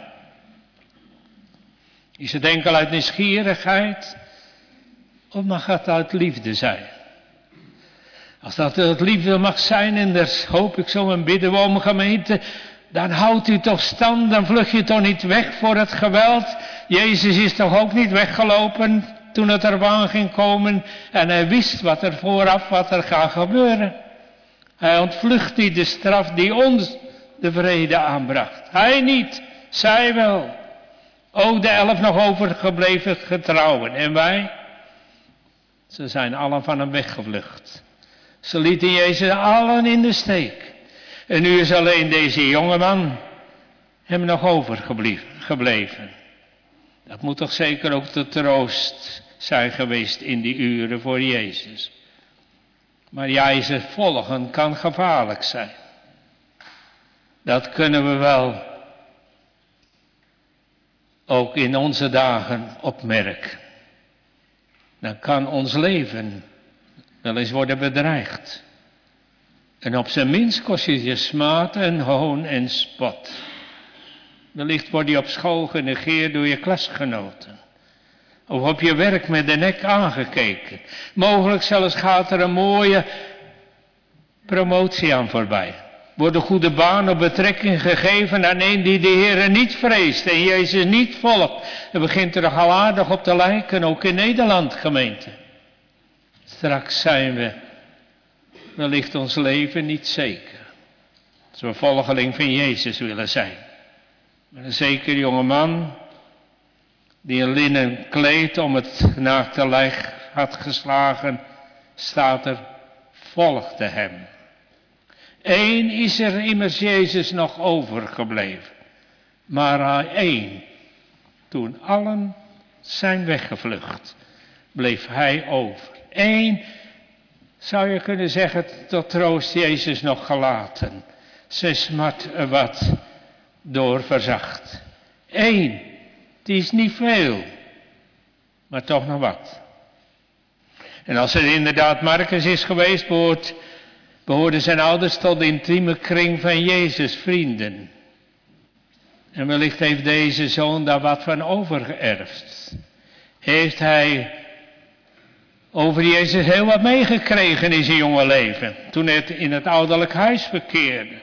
Is het enkel uit nieuwsgierigheid? Of mag het uit liefde zijn? Als dat uit liefde mag zijn, en daar hoop ik zo en bidden we om, gemeente, dan houdt u toch stand, dan vlug je toch niet weg voor het geweld. Jezus is toch ook niet weggelopen toen het eraan ging komen en hij wist wat er vooraf, wat er gaat gebeuren. Hij ontvlucht niet de straf die ons de vrede aanbracht. Hij niet, zij wel. Ook de elf nog overgebleven getrouwen. En wij? Ze zijn allen van hem weggevlucht. Ze lieten Jezus allen in de steek. En nu is alleen deze jongeman hem nog overgebleven. Dat moet toch zeker ook de troost zijn geweest in die uren voor Jezus. Maar Jezus volgen kan gevaarlijk zijn. Dat kunnen we wel ook in onze dagen opmerken. Dan kan ons leven wel eens worden bedreigd. En op zijn minst kost je je smaad en hoon en spot. Wellicht word je op school genegeerd door je klasgenoten. Of op je werk met de nek aangekeken. Mogelijk zelfs gaat er een mooie promotie aan voorbij. Wordt een goede baan of betrekking gegeven aan een die de Heer niet vreest en Jezus niet volgt. En begint er al aardig op te lijken, ook in Nederland, gemeente. Straks zijn we wellicht ons leven niet zeker. Als we volgeling van Jezus willen zijn. Maar een zeker jongeman die een linnen kleed om het naakte lijk had geslagen, staat er, volgde hem. Eén is er immers Jezus nog overgebleven. Maar één, toen allen zijn weggevlucht, bleef hij over. Eén, zou je kunnen zeggen, tot troost Jezus nog gelaten. Zijn smart er wat door verzacht. Eén, die is niet veel, maar toch nog wat. En als het inderdaad Marcus is geweest, behoort, behoorden zijn ouders tot de intieme kring van Jezus' vrienden. En wellicht heeft deze zoon daar wat van overgeërfd. Heeft hij over Jezus heel wat meegekregen in zijn jonge leven, toen hij in het ouderlijk huis verkeerde.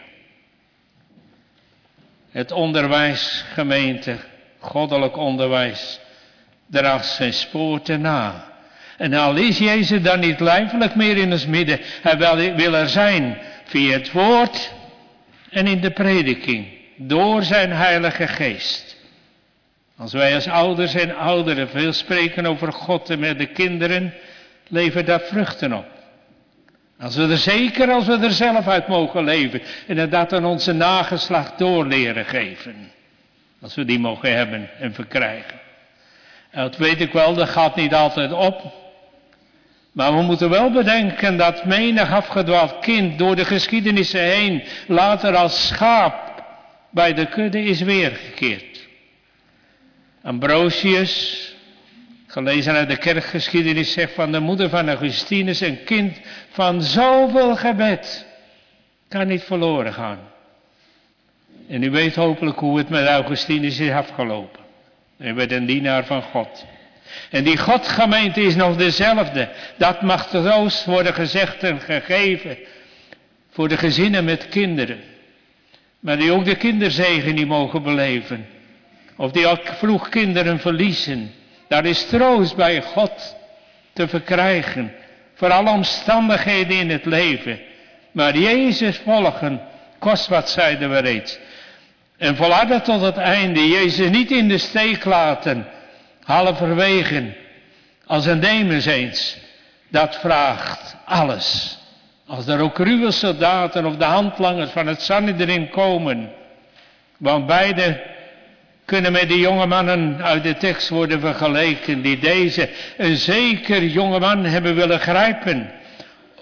Het onderwijs, gemeente, goddelijk onderwijs, draagt zijn spoor na. En al is Jezus dan niet lijfelijk meer in ons midden, hij wil er zijn via het woord en in de prediking, door zijn heilige geest. Als wij als ouders en ouderen veel spreken over God en met de kinderen, levert daar vruchten op. Als we er zeker, als we er zelf uit mogen leven, en dat aan onze nageslacht door leren geven. Als we die mogen hebben en verkrijgen. En dat weet ik wel, dat gaat niet altijd op. Maar we moeten wel bedenken dat menig afgedwaald kind door de geschiedenissen heen later als schaap bij de kudde is weergekeerd. Ambrosius, gelezen uit de kerkgeschiedenis, zegt van de moeder van Augustinus, een kind van zoveel gebed kan niet verloren gaan. En u weet hopelijk hoe het met Augustinus is afgelopen. Hij werd een dienaar van God. En die Godgemeente is nog dezelfde. Dat mag troost worden gezegd en gegeven voor de gezinnen met kinderen. Maar die ook de kinderzegen niet mogen beleven. Of die ook vroeg kinderen verliezen. Daar is troost bij God te verkrijgen. Voor alle omstandigheden in het leven. Maar Jezus volgen kost wat, zeiden we reeds. En volharden tot het einde. Jezus niet in de steek laten. Halverwege. Als een Demus eens. Dat vraagt alles. Als er ook ruwe soldaten of de handlangers van het Sanhedrin komen. Want beide kunnen met de jonge mannen uit de tekst worden vergeleken. Die deze een zeker jonge man hebben willen grijpen.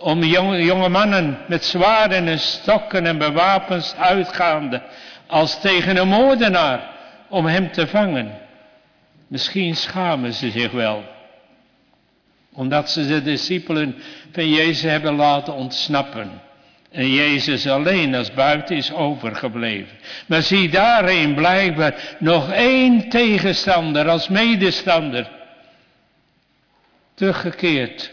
om jonge, jonge mannen met zwaarden en stokken en bewapens uitgaande, als tegen een moordenaar, om hem te vangen. Misschien schamen ze zich wel, omdat ze de discipelen van Jezus hebben laten ontsnappen. En Jezus alleen als buiten is overgebleven. Maar zie daarin blijkbaar nog één tegenstander als medestander. Teruggekeerd.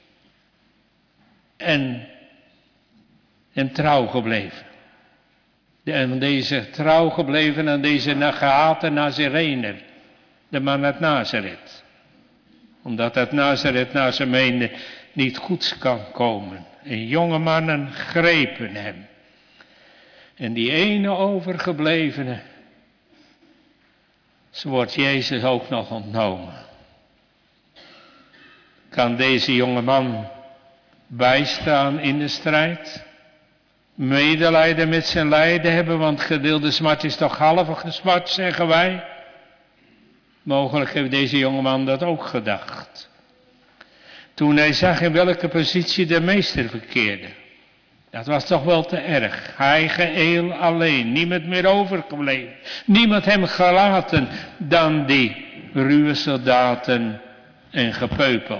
En, en trouw gebleven. En deze trouw gebleven aan deze gehate Nazarener. De man uit Nazareth. Omdat uit Nazareth naar zijn meende niet goeds kan komen. En jonge mannen grepen hem. En die ene overgeblevene, ze wordt Jezus ook nog ontnomen. Kan deze jonge man bijstaan in de strijd? Medelijden met zijn lijden hebben, want gedeelde smart is toch halve smart, zeggen wij. Mogelijk heeft deze jonge man dat ook gedacht. Toen hij zag in welke positie de meester verkeerde. Dat was toch wel te erg. Hij geheel alleen. Niemand meer overgebleven. Niemand hem gelaten dan die ruwe soldaten en gepeupel.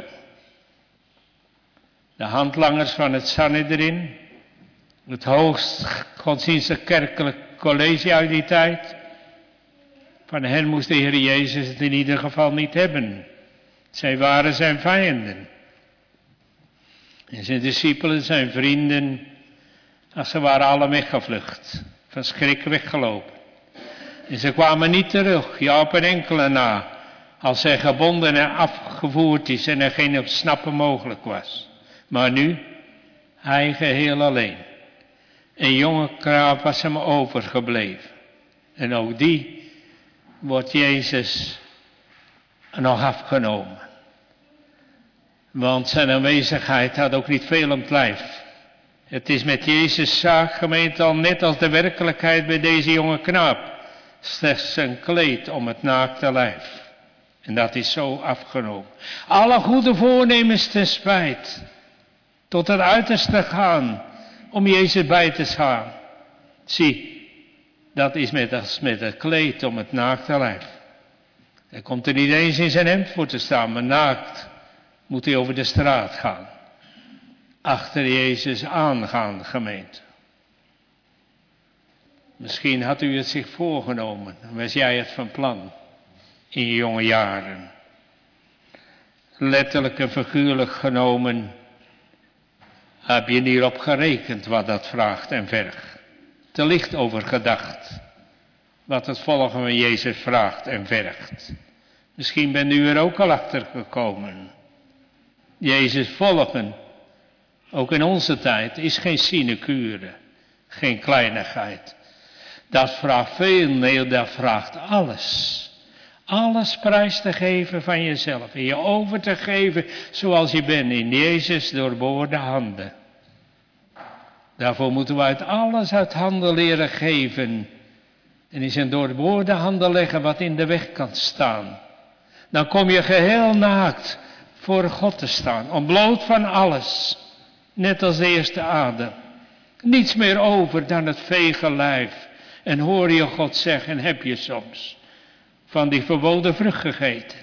De handlangers van het Sanhedrin. Het hoogst godsdienstig kerkelijk college uit die tijd. Van hen moest de Heer Jezus het in ieder geval niet hebben. Zij waren zijn vijanden. En zijn discipelen, zijn vrienden, ach, ze waren alle weggevlucht. Van schrik weggelopen. En ze kwamen niet terug, ja op een enkele na. Als hij gebonden en afgevoerd is en er geen ontsnappen mogelijk was. Maar nu, hij geheel alleen. Een jonge knaap was hem overgebleven. En ook die wordt Jezus nog afgenomen. Want zijn aanwezigheid had ook niet veel om het lijf. Het is met Jezus' zaak gemeente al net als de werkelijkheid bij deze jonge knaap. Slechts een kleed om het naakte lijf. En dat is zo afgenomen. Alle goede voornemens ten spijt. Tot het uiterste gaan. Om Jezus bij te staan. Zie, dat is met, als met een kleed om het naakte lijf. Hij komt er niet eens in zijn hemd voor te staan, maar naakt moet hij over de straat gaan. Achter Jezus aangaan, gemeente. Misschien had u het zich voorgenomen, was jij het van plan in je jonge jaren. Letterlijk en figuurlijk genomen heb je niet op gerekend wat dat vraagt en vergt. Te licht over gedacht wat het volgen van Jezus vraagt en vergt. Misschien bent u er ook al achter gekomen. Jezus volgen, ook in onze tijd, is geen sinecure, geen kleinigheid. Dat vraagt veel, nee, dat vraagt alles. Alles prijs te geven van jezelf. En je over te geven zoals je bent in Jezus doorboorde handen. Daarvoor moeten we uit alles uit handen leren geven. En in zijn doorboorde handen leggen wat in de weg kan staan. Dan kom je geheel naakt voor God te staan. Ontbloot van alles. Net als de eerste Adam. Niets meer over dan het vege lijf. En hoor je God zeggen, heb je soms van die verboden vrucht gegeten?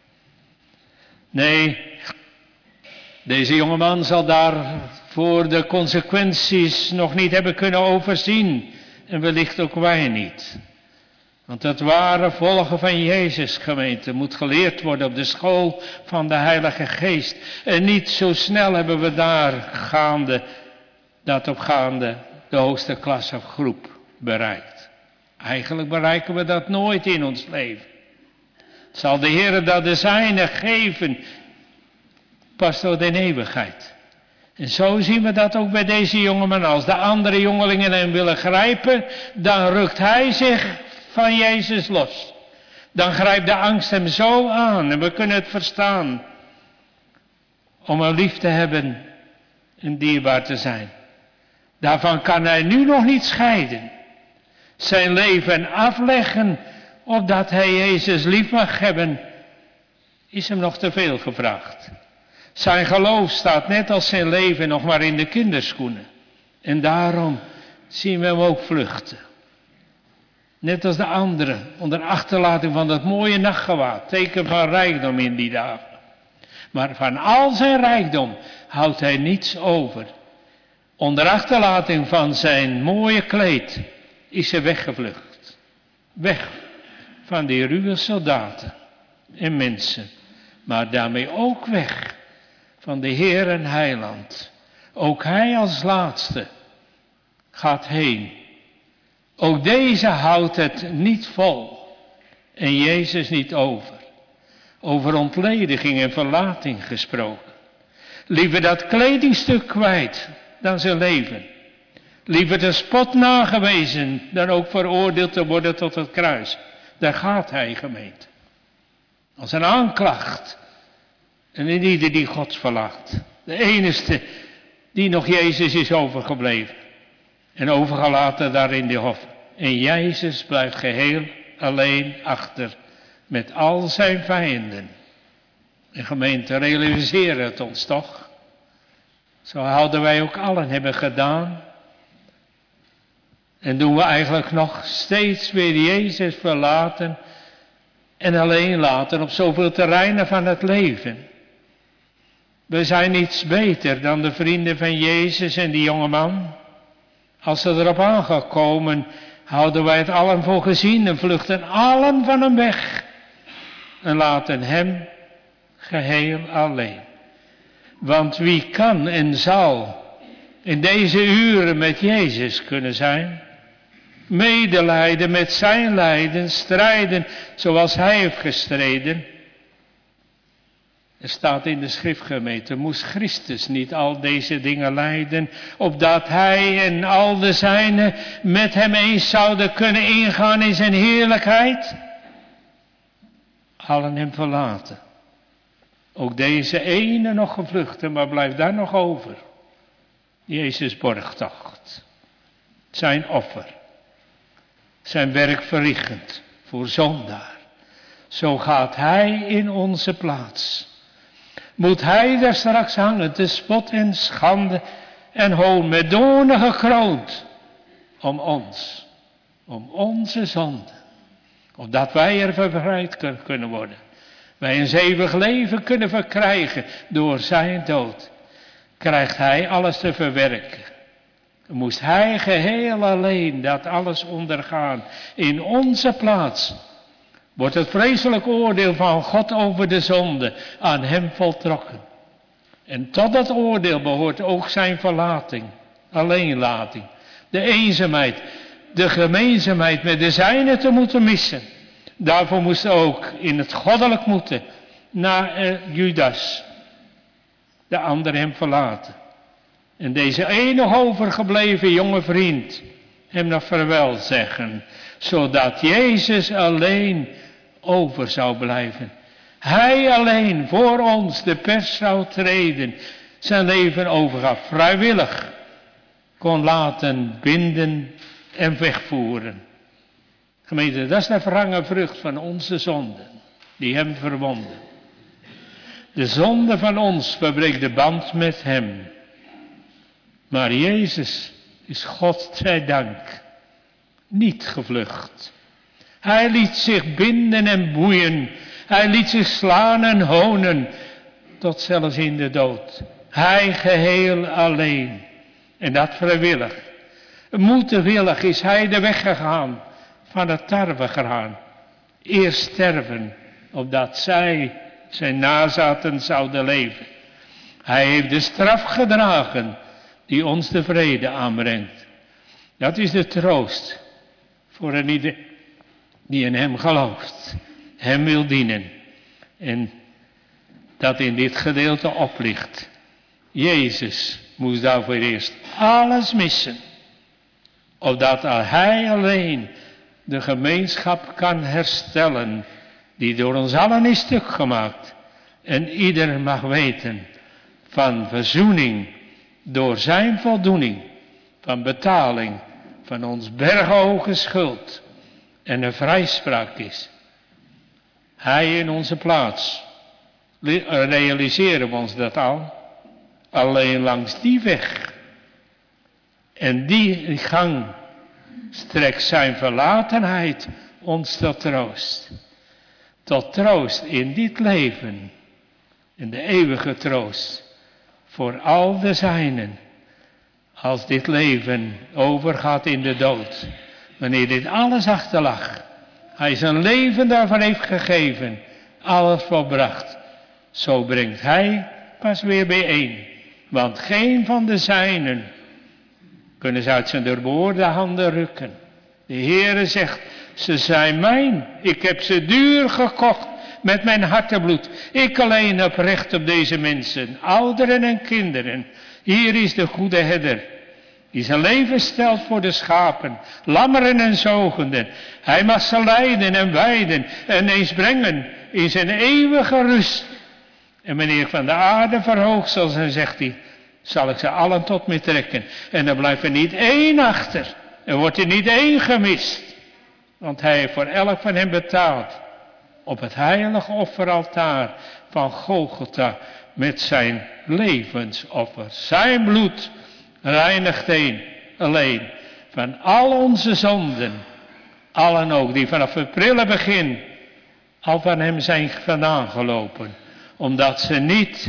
Nee, deze jongeman zal daar voor de consequenties nog niet hebben kunnen overzien. En wellicht ook wij niet. Want het ware volgen van Jezus, gemeente, moet geleerd worden op de school van de Heilige Geest. En niet zo snel hebben we daar gaande, dat op gaande, de hoogste klasse of groep bereikt. Eigenlijk bereiken we dat nooit in ons leven. Zal de Heer dat de zijne geven, pas tot in eeuwigheid. En zo zien we dat ook bij deze jongeman. Als de andere jongelingen hem willen grijpen, dan rukt hij zich van Jezus los. Dan grijpt de angst hem zo aan. En we kunnen het verstaan. Om hem lief te hebben en dierbaar te zijn. Daarvan kan hij nu nog niet scheiden. Zijn leven afleggen, opdat hij Jezus lief mag hebben, is hem nog te veel gevraagd. Zijn geloof staat net als zijn leven nog maar in de kinderschoenen. En daarom zien we hem ook vluchten. Net als de anderen, onder achterlating van dat mooie nachtgewaad, teken van rijkdom in die dagen. Maar van al zijn rijkdom houdt hij niets over. Onder achterlating van zijn mooie kleed is hij weggevlucht. Weg van die ruwe soldaten en mensen. Maar daarmee ook weg van de Heer en Heiland. Ook hij als laatste gaat heen. Ook deze houdt het niet vol. En Jezus niet over. Over ontlediging en verlating gesproken. Liever dat kledingstuk kwijt dan zijn leven. Liever de spot nagewezen dan ook veroordeeld te worden tot het kruis. Daar gaat hij, gemeente. Als een aanklacht. En in ieder die God verlaat. De enige die nog Jezus is overgebleven. En overgelaten daar in de hof. En Jezus blijft geheel alleen achter. Met al zijn vijanden. En gemeente, realiseren het ons toch. Zo houden wij ook allen hebben gedaan. En doen we eigenlijk nog steeds weer Jezus verlaten. En alleen laten op zoveel terreinen van het leven. We zijn niets beter dan de vrienden van Jezus en die jongeman. Als ze erop aangekomen, houden wij het allen voor gezien en vluchten allen van hem weg. En laten hem geheel alleen. Want wie kan en zal in deze uren met Jezus kunnen zijn? Medelijden met zijn lijden, strijden zoals hij heeft gestreden. Er staat in de schriftgemeente, moest Christus niet al deze dingen lijden, opdat hij en al de zijnen met hem eens zouden kunnen ingaan in zijn heerlijkheid? Allen hem verlaten. Ook deze ene nog gevluchte, maar blijft daar nog over. Jezus borgtocht. Zijn offer. Zijn werk verrichtend voor zondaar. Zo gaat hij in onze plaats. Moet hij daar straks hangen te spot en schande en hoon met doornen gekroond. Om ons. Om onze zonde. Opdat wij er bevrijd kunnen worden. Wij een eeuwig leven kunnen verkrijgen door zijn dood. Krijgt hij alles te verwerken. Moest hij geheel alleen dat alles ondergaan. In onze plaats wordt het vreselijk oordeel van God over de zonde aan hem voltrokken. En tot dat oordeel behoort ook zijn verlating, alleenlating, de eenzaamheid, de gemeenzaamheid met de zijnen te moeten missen. Daarvoor moest ook in het goddelijk moeten naar eh, Judas, de ander hem verlaten. En deze enig overgebleven jonge vriend hem nog vaarwel zeggen, zodat Jezus alleen over zou blijven. Hij alleen voor ons de pers zou treden, zijn leven overgaf, vrijwillig kon laten binden en wegvoeren. Gemeente, dat is de verhangen vrucht van onze zonden, die hem verwonden. De zonde van ons verbreekt de band met hem. Maar Jezus is God zij dank niet gevlucht. Hij liet zich binden en boeien. Hij liet zich slaan en honen. Tot zelfs in de dood. Hij geheel alleen. En dat vrijwillig. Moedwillig is hij de weg gegaan. Van het tarwegraan. Eerst sterven. Opdat zij zijn nazaten zouden leven. Hij heeft de straf gedragen. Die ons de vrede aanbrengt. Dat is de troost. Voor een ieder die in hem gelooft. Hem wil dienen. En dat in dit gedeelte oplicht. Jezus moest daarvoor eerst alles missen. Opdat hij alleen de gemeenschap kan herstellen. Die door ons allen is stuk gemaakt. En ieder mag weten van verzoening. Door zijn voldoening. Van betaling. Van ons berghoge schuld. En een vrijspraak is. Hij in onze plaats realiseren we ons dat al. Alleen langs die weg en die gang strekt zijn verlatenheid ons tot troost. Tot troost in dit leven, in de eeuwige troost, voor al de zijnen. Als dit leven overgaat in de dood, wanneer dit alles achterlag, hij zijn leven daarvan heeft gegeven, alles volbracht, zo brengt hij pas weer bijeen. Want geen van de zijnen kunnen ze uit zijn doorboorde handen rukken. De Heere zegt, ze zijn mijn, ik heb ze duur gekocht met mijn hartebloed. Ik alleen heb recht op deze mensen, ouderen en kinderen. Hier is de goede herder, die zijn leven stelt voor de schapen, lammeren en zogenden. Hij mag ze leiden en weiden en eens brengen in zijn eeuwige rust. En wanneer van de aarde verhoogd zal zijn, zegt hij, zal ik ze allen tot me trekken. En er blijft er niet één achter. Er wordt er niet één gemist. Want hij heeft voor elk van hen betaald. Op het heilige offeraltaar van Golgotha. Met zijn levensoffer. Zijn bloed reinigt een alleen van al onze zonden. Allen ook die vanaf het prille begin al van hem zijn vandaan gelopen. Omdat ze niet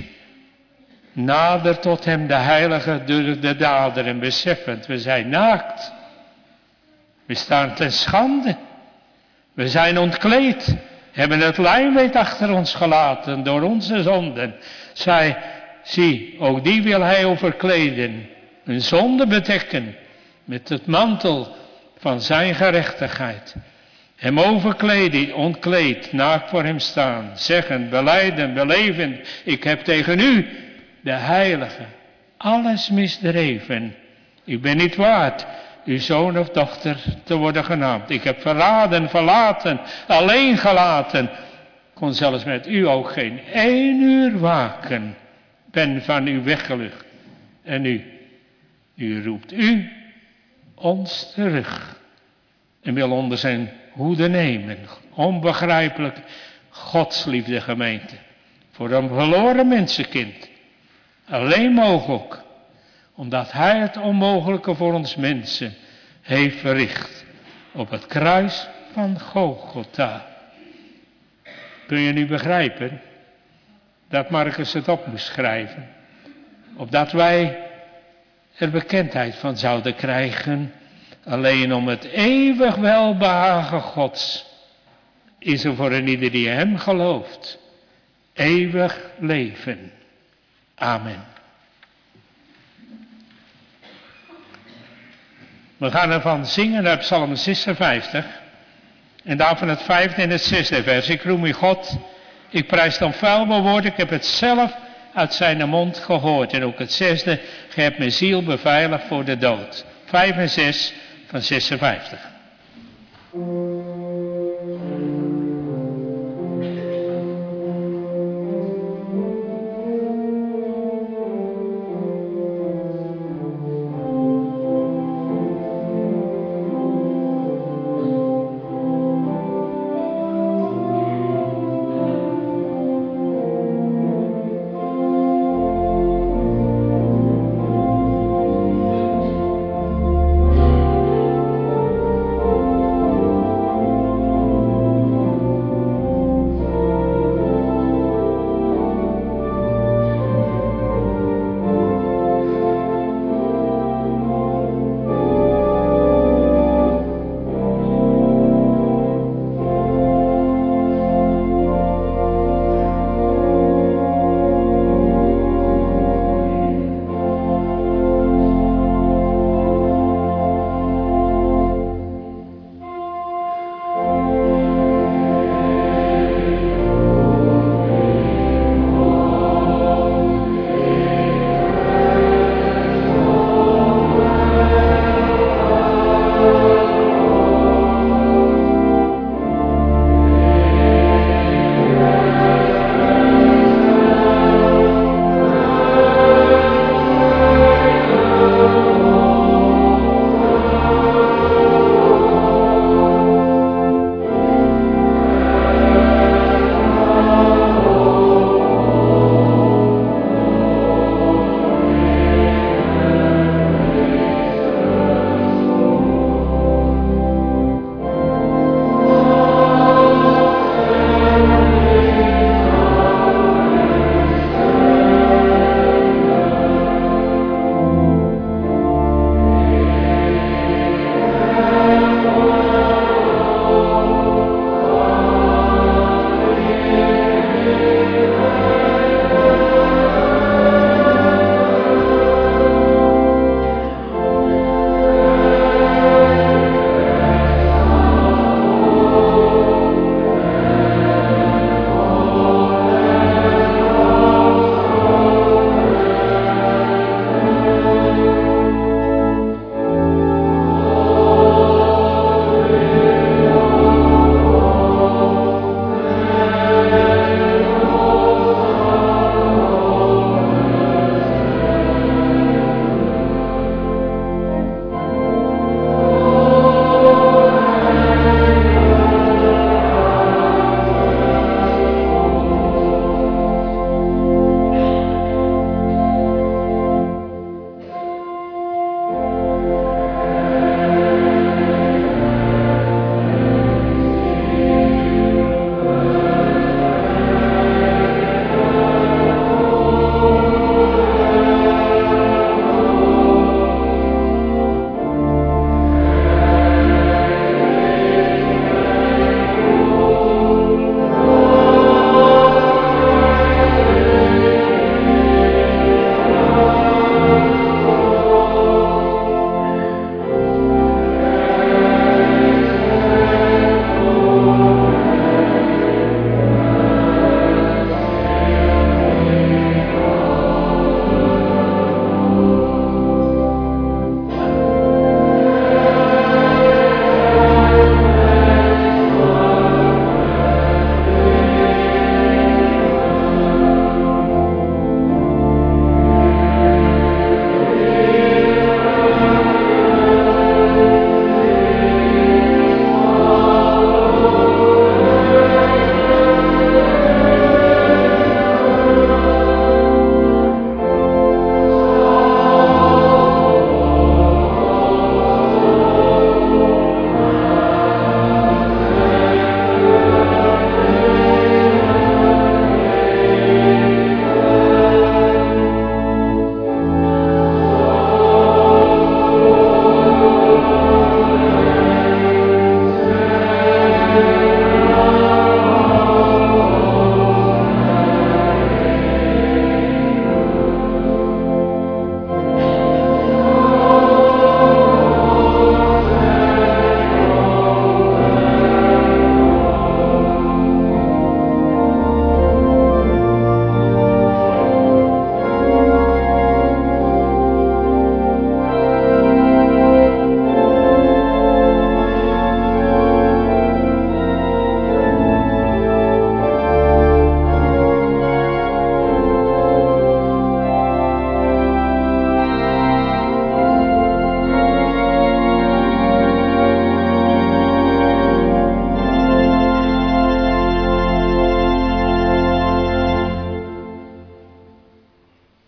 nader tot hem de heilige de, de dader en beseffend. We zijn naakt. We staan ten schande. We zijn ontkleed. Hebben het lijnleed achter ons gelaten door onze zonden. Zij, zie, ook die wil hij overkleden. Hun zonde bedekken met het mantel van zijn gerechtigheid. Hem overkleden, ontkleed, naakt voor hem staan. Zeggen, belijden, beleven, ik heb tegen u, de heilige, alles misdreven. Ik ben niet waard uw zoon of dochter te worden genaamd. Ik heb verraden, verlaten, alleen gelaten. Kon zelfs met u ook geen één uur waken. Ben van u weggelucht. En u, u roept u ons terug. En wil onder zijn hoede nemen. Onbegrijpelijk godsliefde gemeente. Voor een verloren mensenkind. Alleen mogelijk. Omdat hij het onmogelijke voor ons mensen heeft verricht. Op het kruis van Golgotha. Kun je nu begrijpen dat Marcus het op moest schrijven? Opdat wij er bekendheid van zouden krijgen. Alleen om het eeuwig welbehagen Gods is er voor een ieder die hem gelooft. Eeuwig leven. Amen. We gaan ervan zingen uit Psalm zesenvijftig. En daarvan het vijfde en het zesde vers. Ik roem u God. Ik prijs dan vuil woord. Ik heb het zelf uit zijn mond gehoord. En ook het zesde. Gij hebt mijn ziel beveiligd voor de dood. Vijf en zes van zesenvijftig. Thank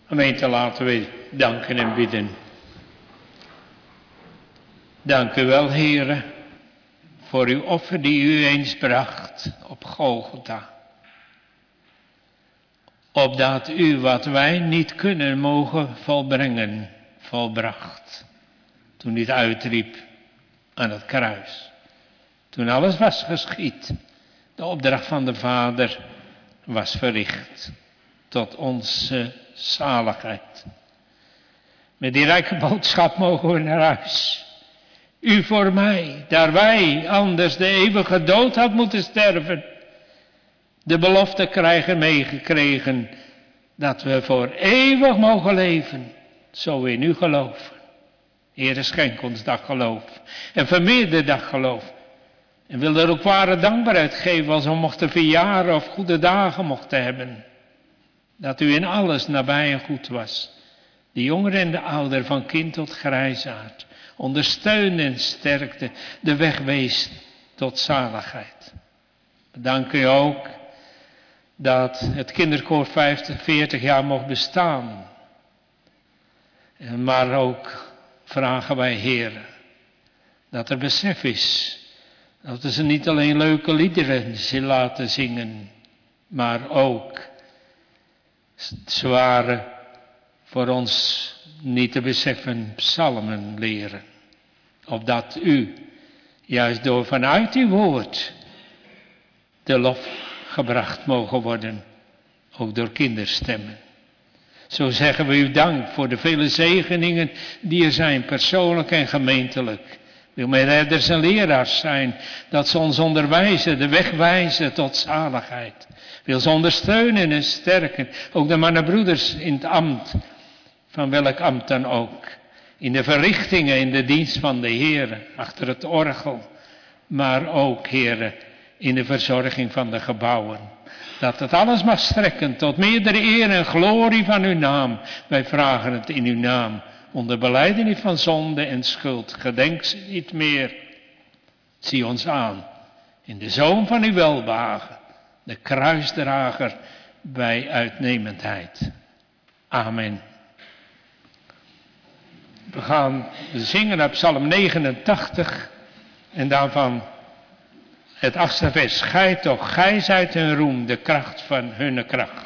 Gemeente, laten we danken en bidden. Dank u wel, Heere, voor uw offer die u eens bracht op Golgotha. Opdat u wat wij niet kunnen mogen volbrengen, volbracht. Toen u het uitriep aan het kruis. Toen alles was geschied. De opdracht van de Vader was verricht. Tot onze zaligheid. Met die rijke boodschap mogen we naar huis. U voor mij, daar wij anders de eeuwige dood had moeten sterven. De belofte krijgen meegekregen dat we voor eeuwig mogen leven. Zo in u geloven. Heere, schenk ons dat geloof. En vermeerder dat geloof. En wil er ook ware dankbaarheid geven als we mochten verjaren of goede dagen mochten hebben. Dat u in alles nabij en goed was. De jonger en de ouder, van kind tot grijsaard. Ondersteunde en sterkte, de weg wees tot zaligheid. Bedank u ook dat het kinderkoor vijftig, veertig jaar mocht bestaan. Maar ook vragen wij, Heer, dat er besef is. Dat we ze niet alleen leuke liederen zullen laten zingen, maar ook zware, voor ons niet te beseffen, psalmen leren. Opdat u, juist door vanuit uw woord, de lof gebracht mogen worden, ook door kinderstemmen. Zo zeggen we u dank voor de vele zegeningen die er zijn, persoonlijk en gemeentelijk. Wil mijn redders en leraars zijn, dat ze ons onderwijzen, de weg wijzen tot zaligheid. Wil ze ondersteunen en sterken, ook de mannen en broeders in het ambt, van welk ambt dan ook. In de verrichtingen, in de dienst van de Heere, achter het orgel. Maar ook, Heere, in de verzorging van de gebouwen. Dat het alles mag strekken tot meerdere eer en glorie van uw naam. Wij vragen het in uw naam. Onder belijdenis van zonde en schuld. Gedenk ze niet meer. Zie ons aan. In de zoon van uw welbehagen. De kruisdrager bij uitnemendheid. Amen. We gaan zingen op Psalm negenentachtig. En daarvan het achtste vers. Gij toch, gij zijt hun roem, de kracht van hunne kracht.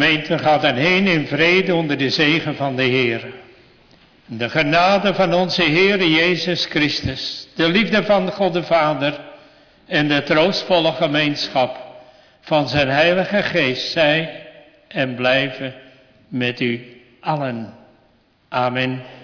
gemeente gaat dan heen in vrede onder de zegen van de Heer. De genade van onze Heer Jezus Christus, de liefde van God de Vader en de troostvolle gemeenschap van zijn Heilige Geest zij en blijven met u allen. Amen.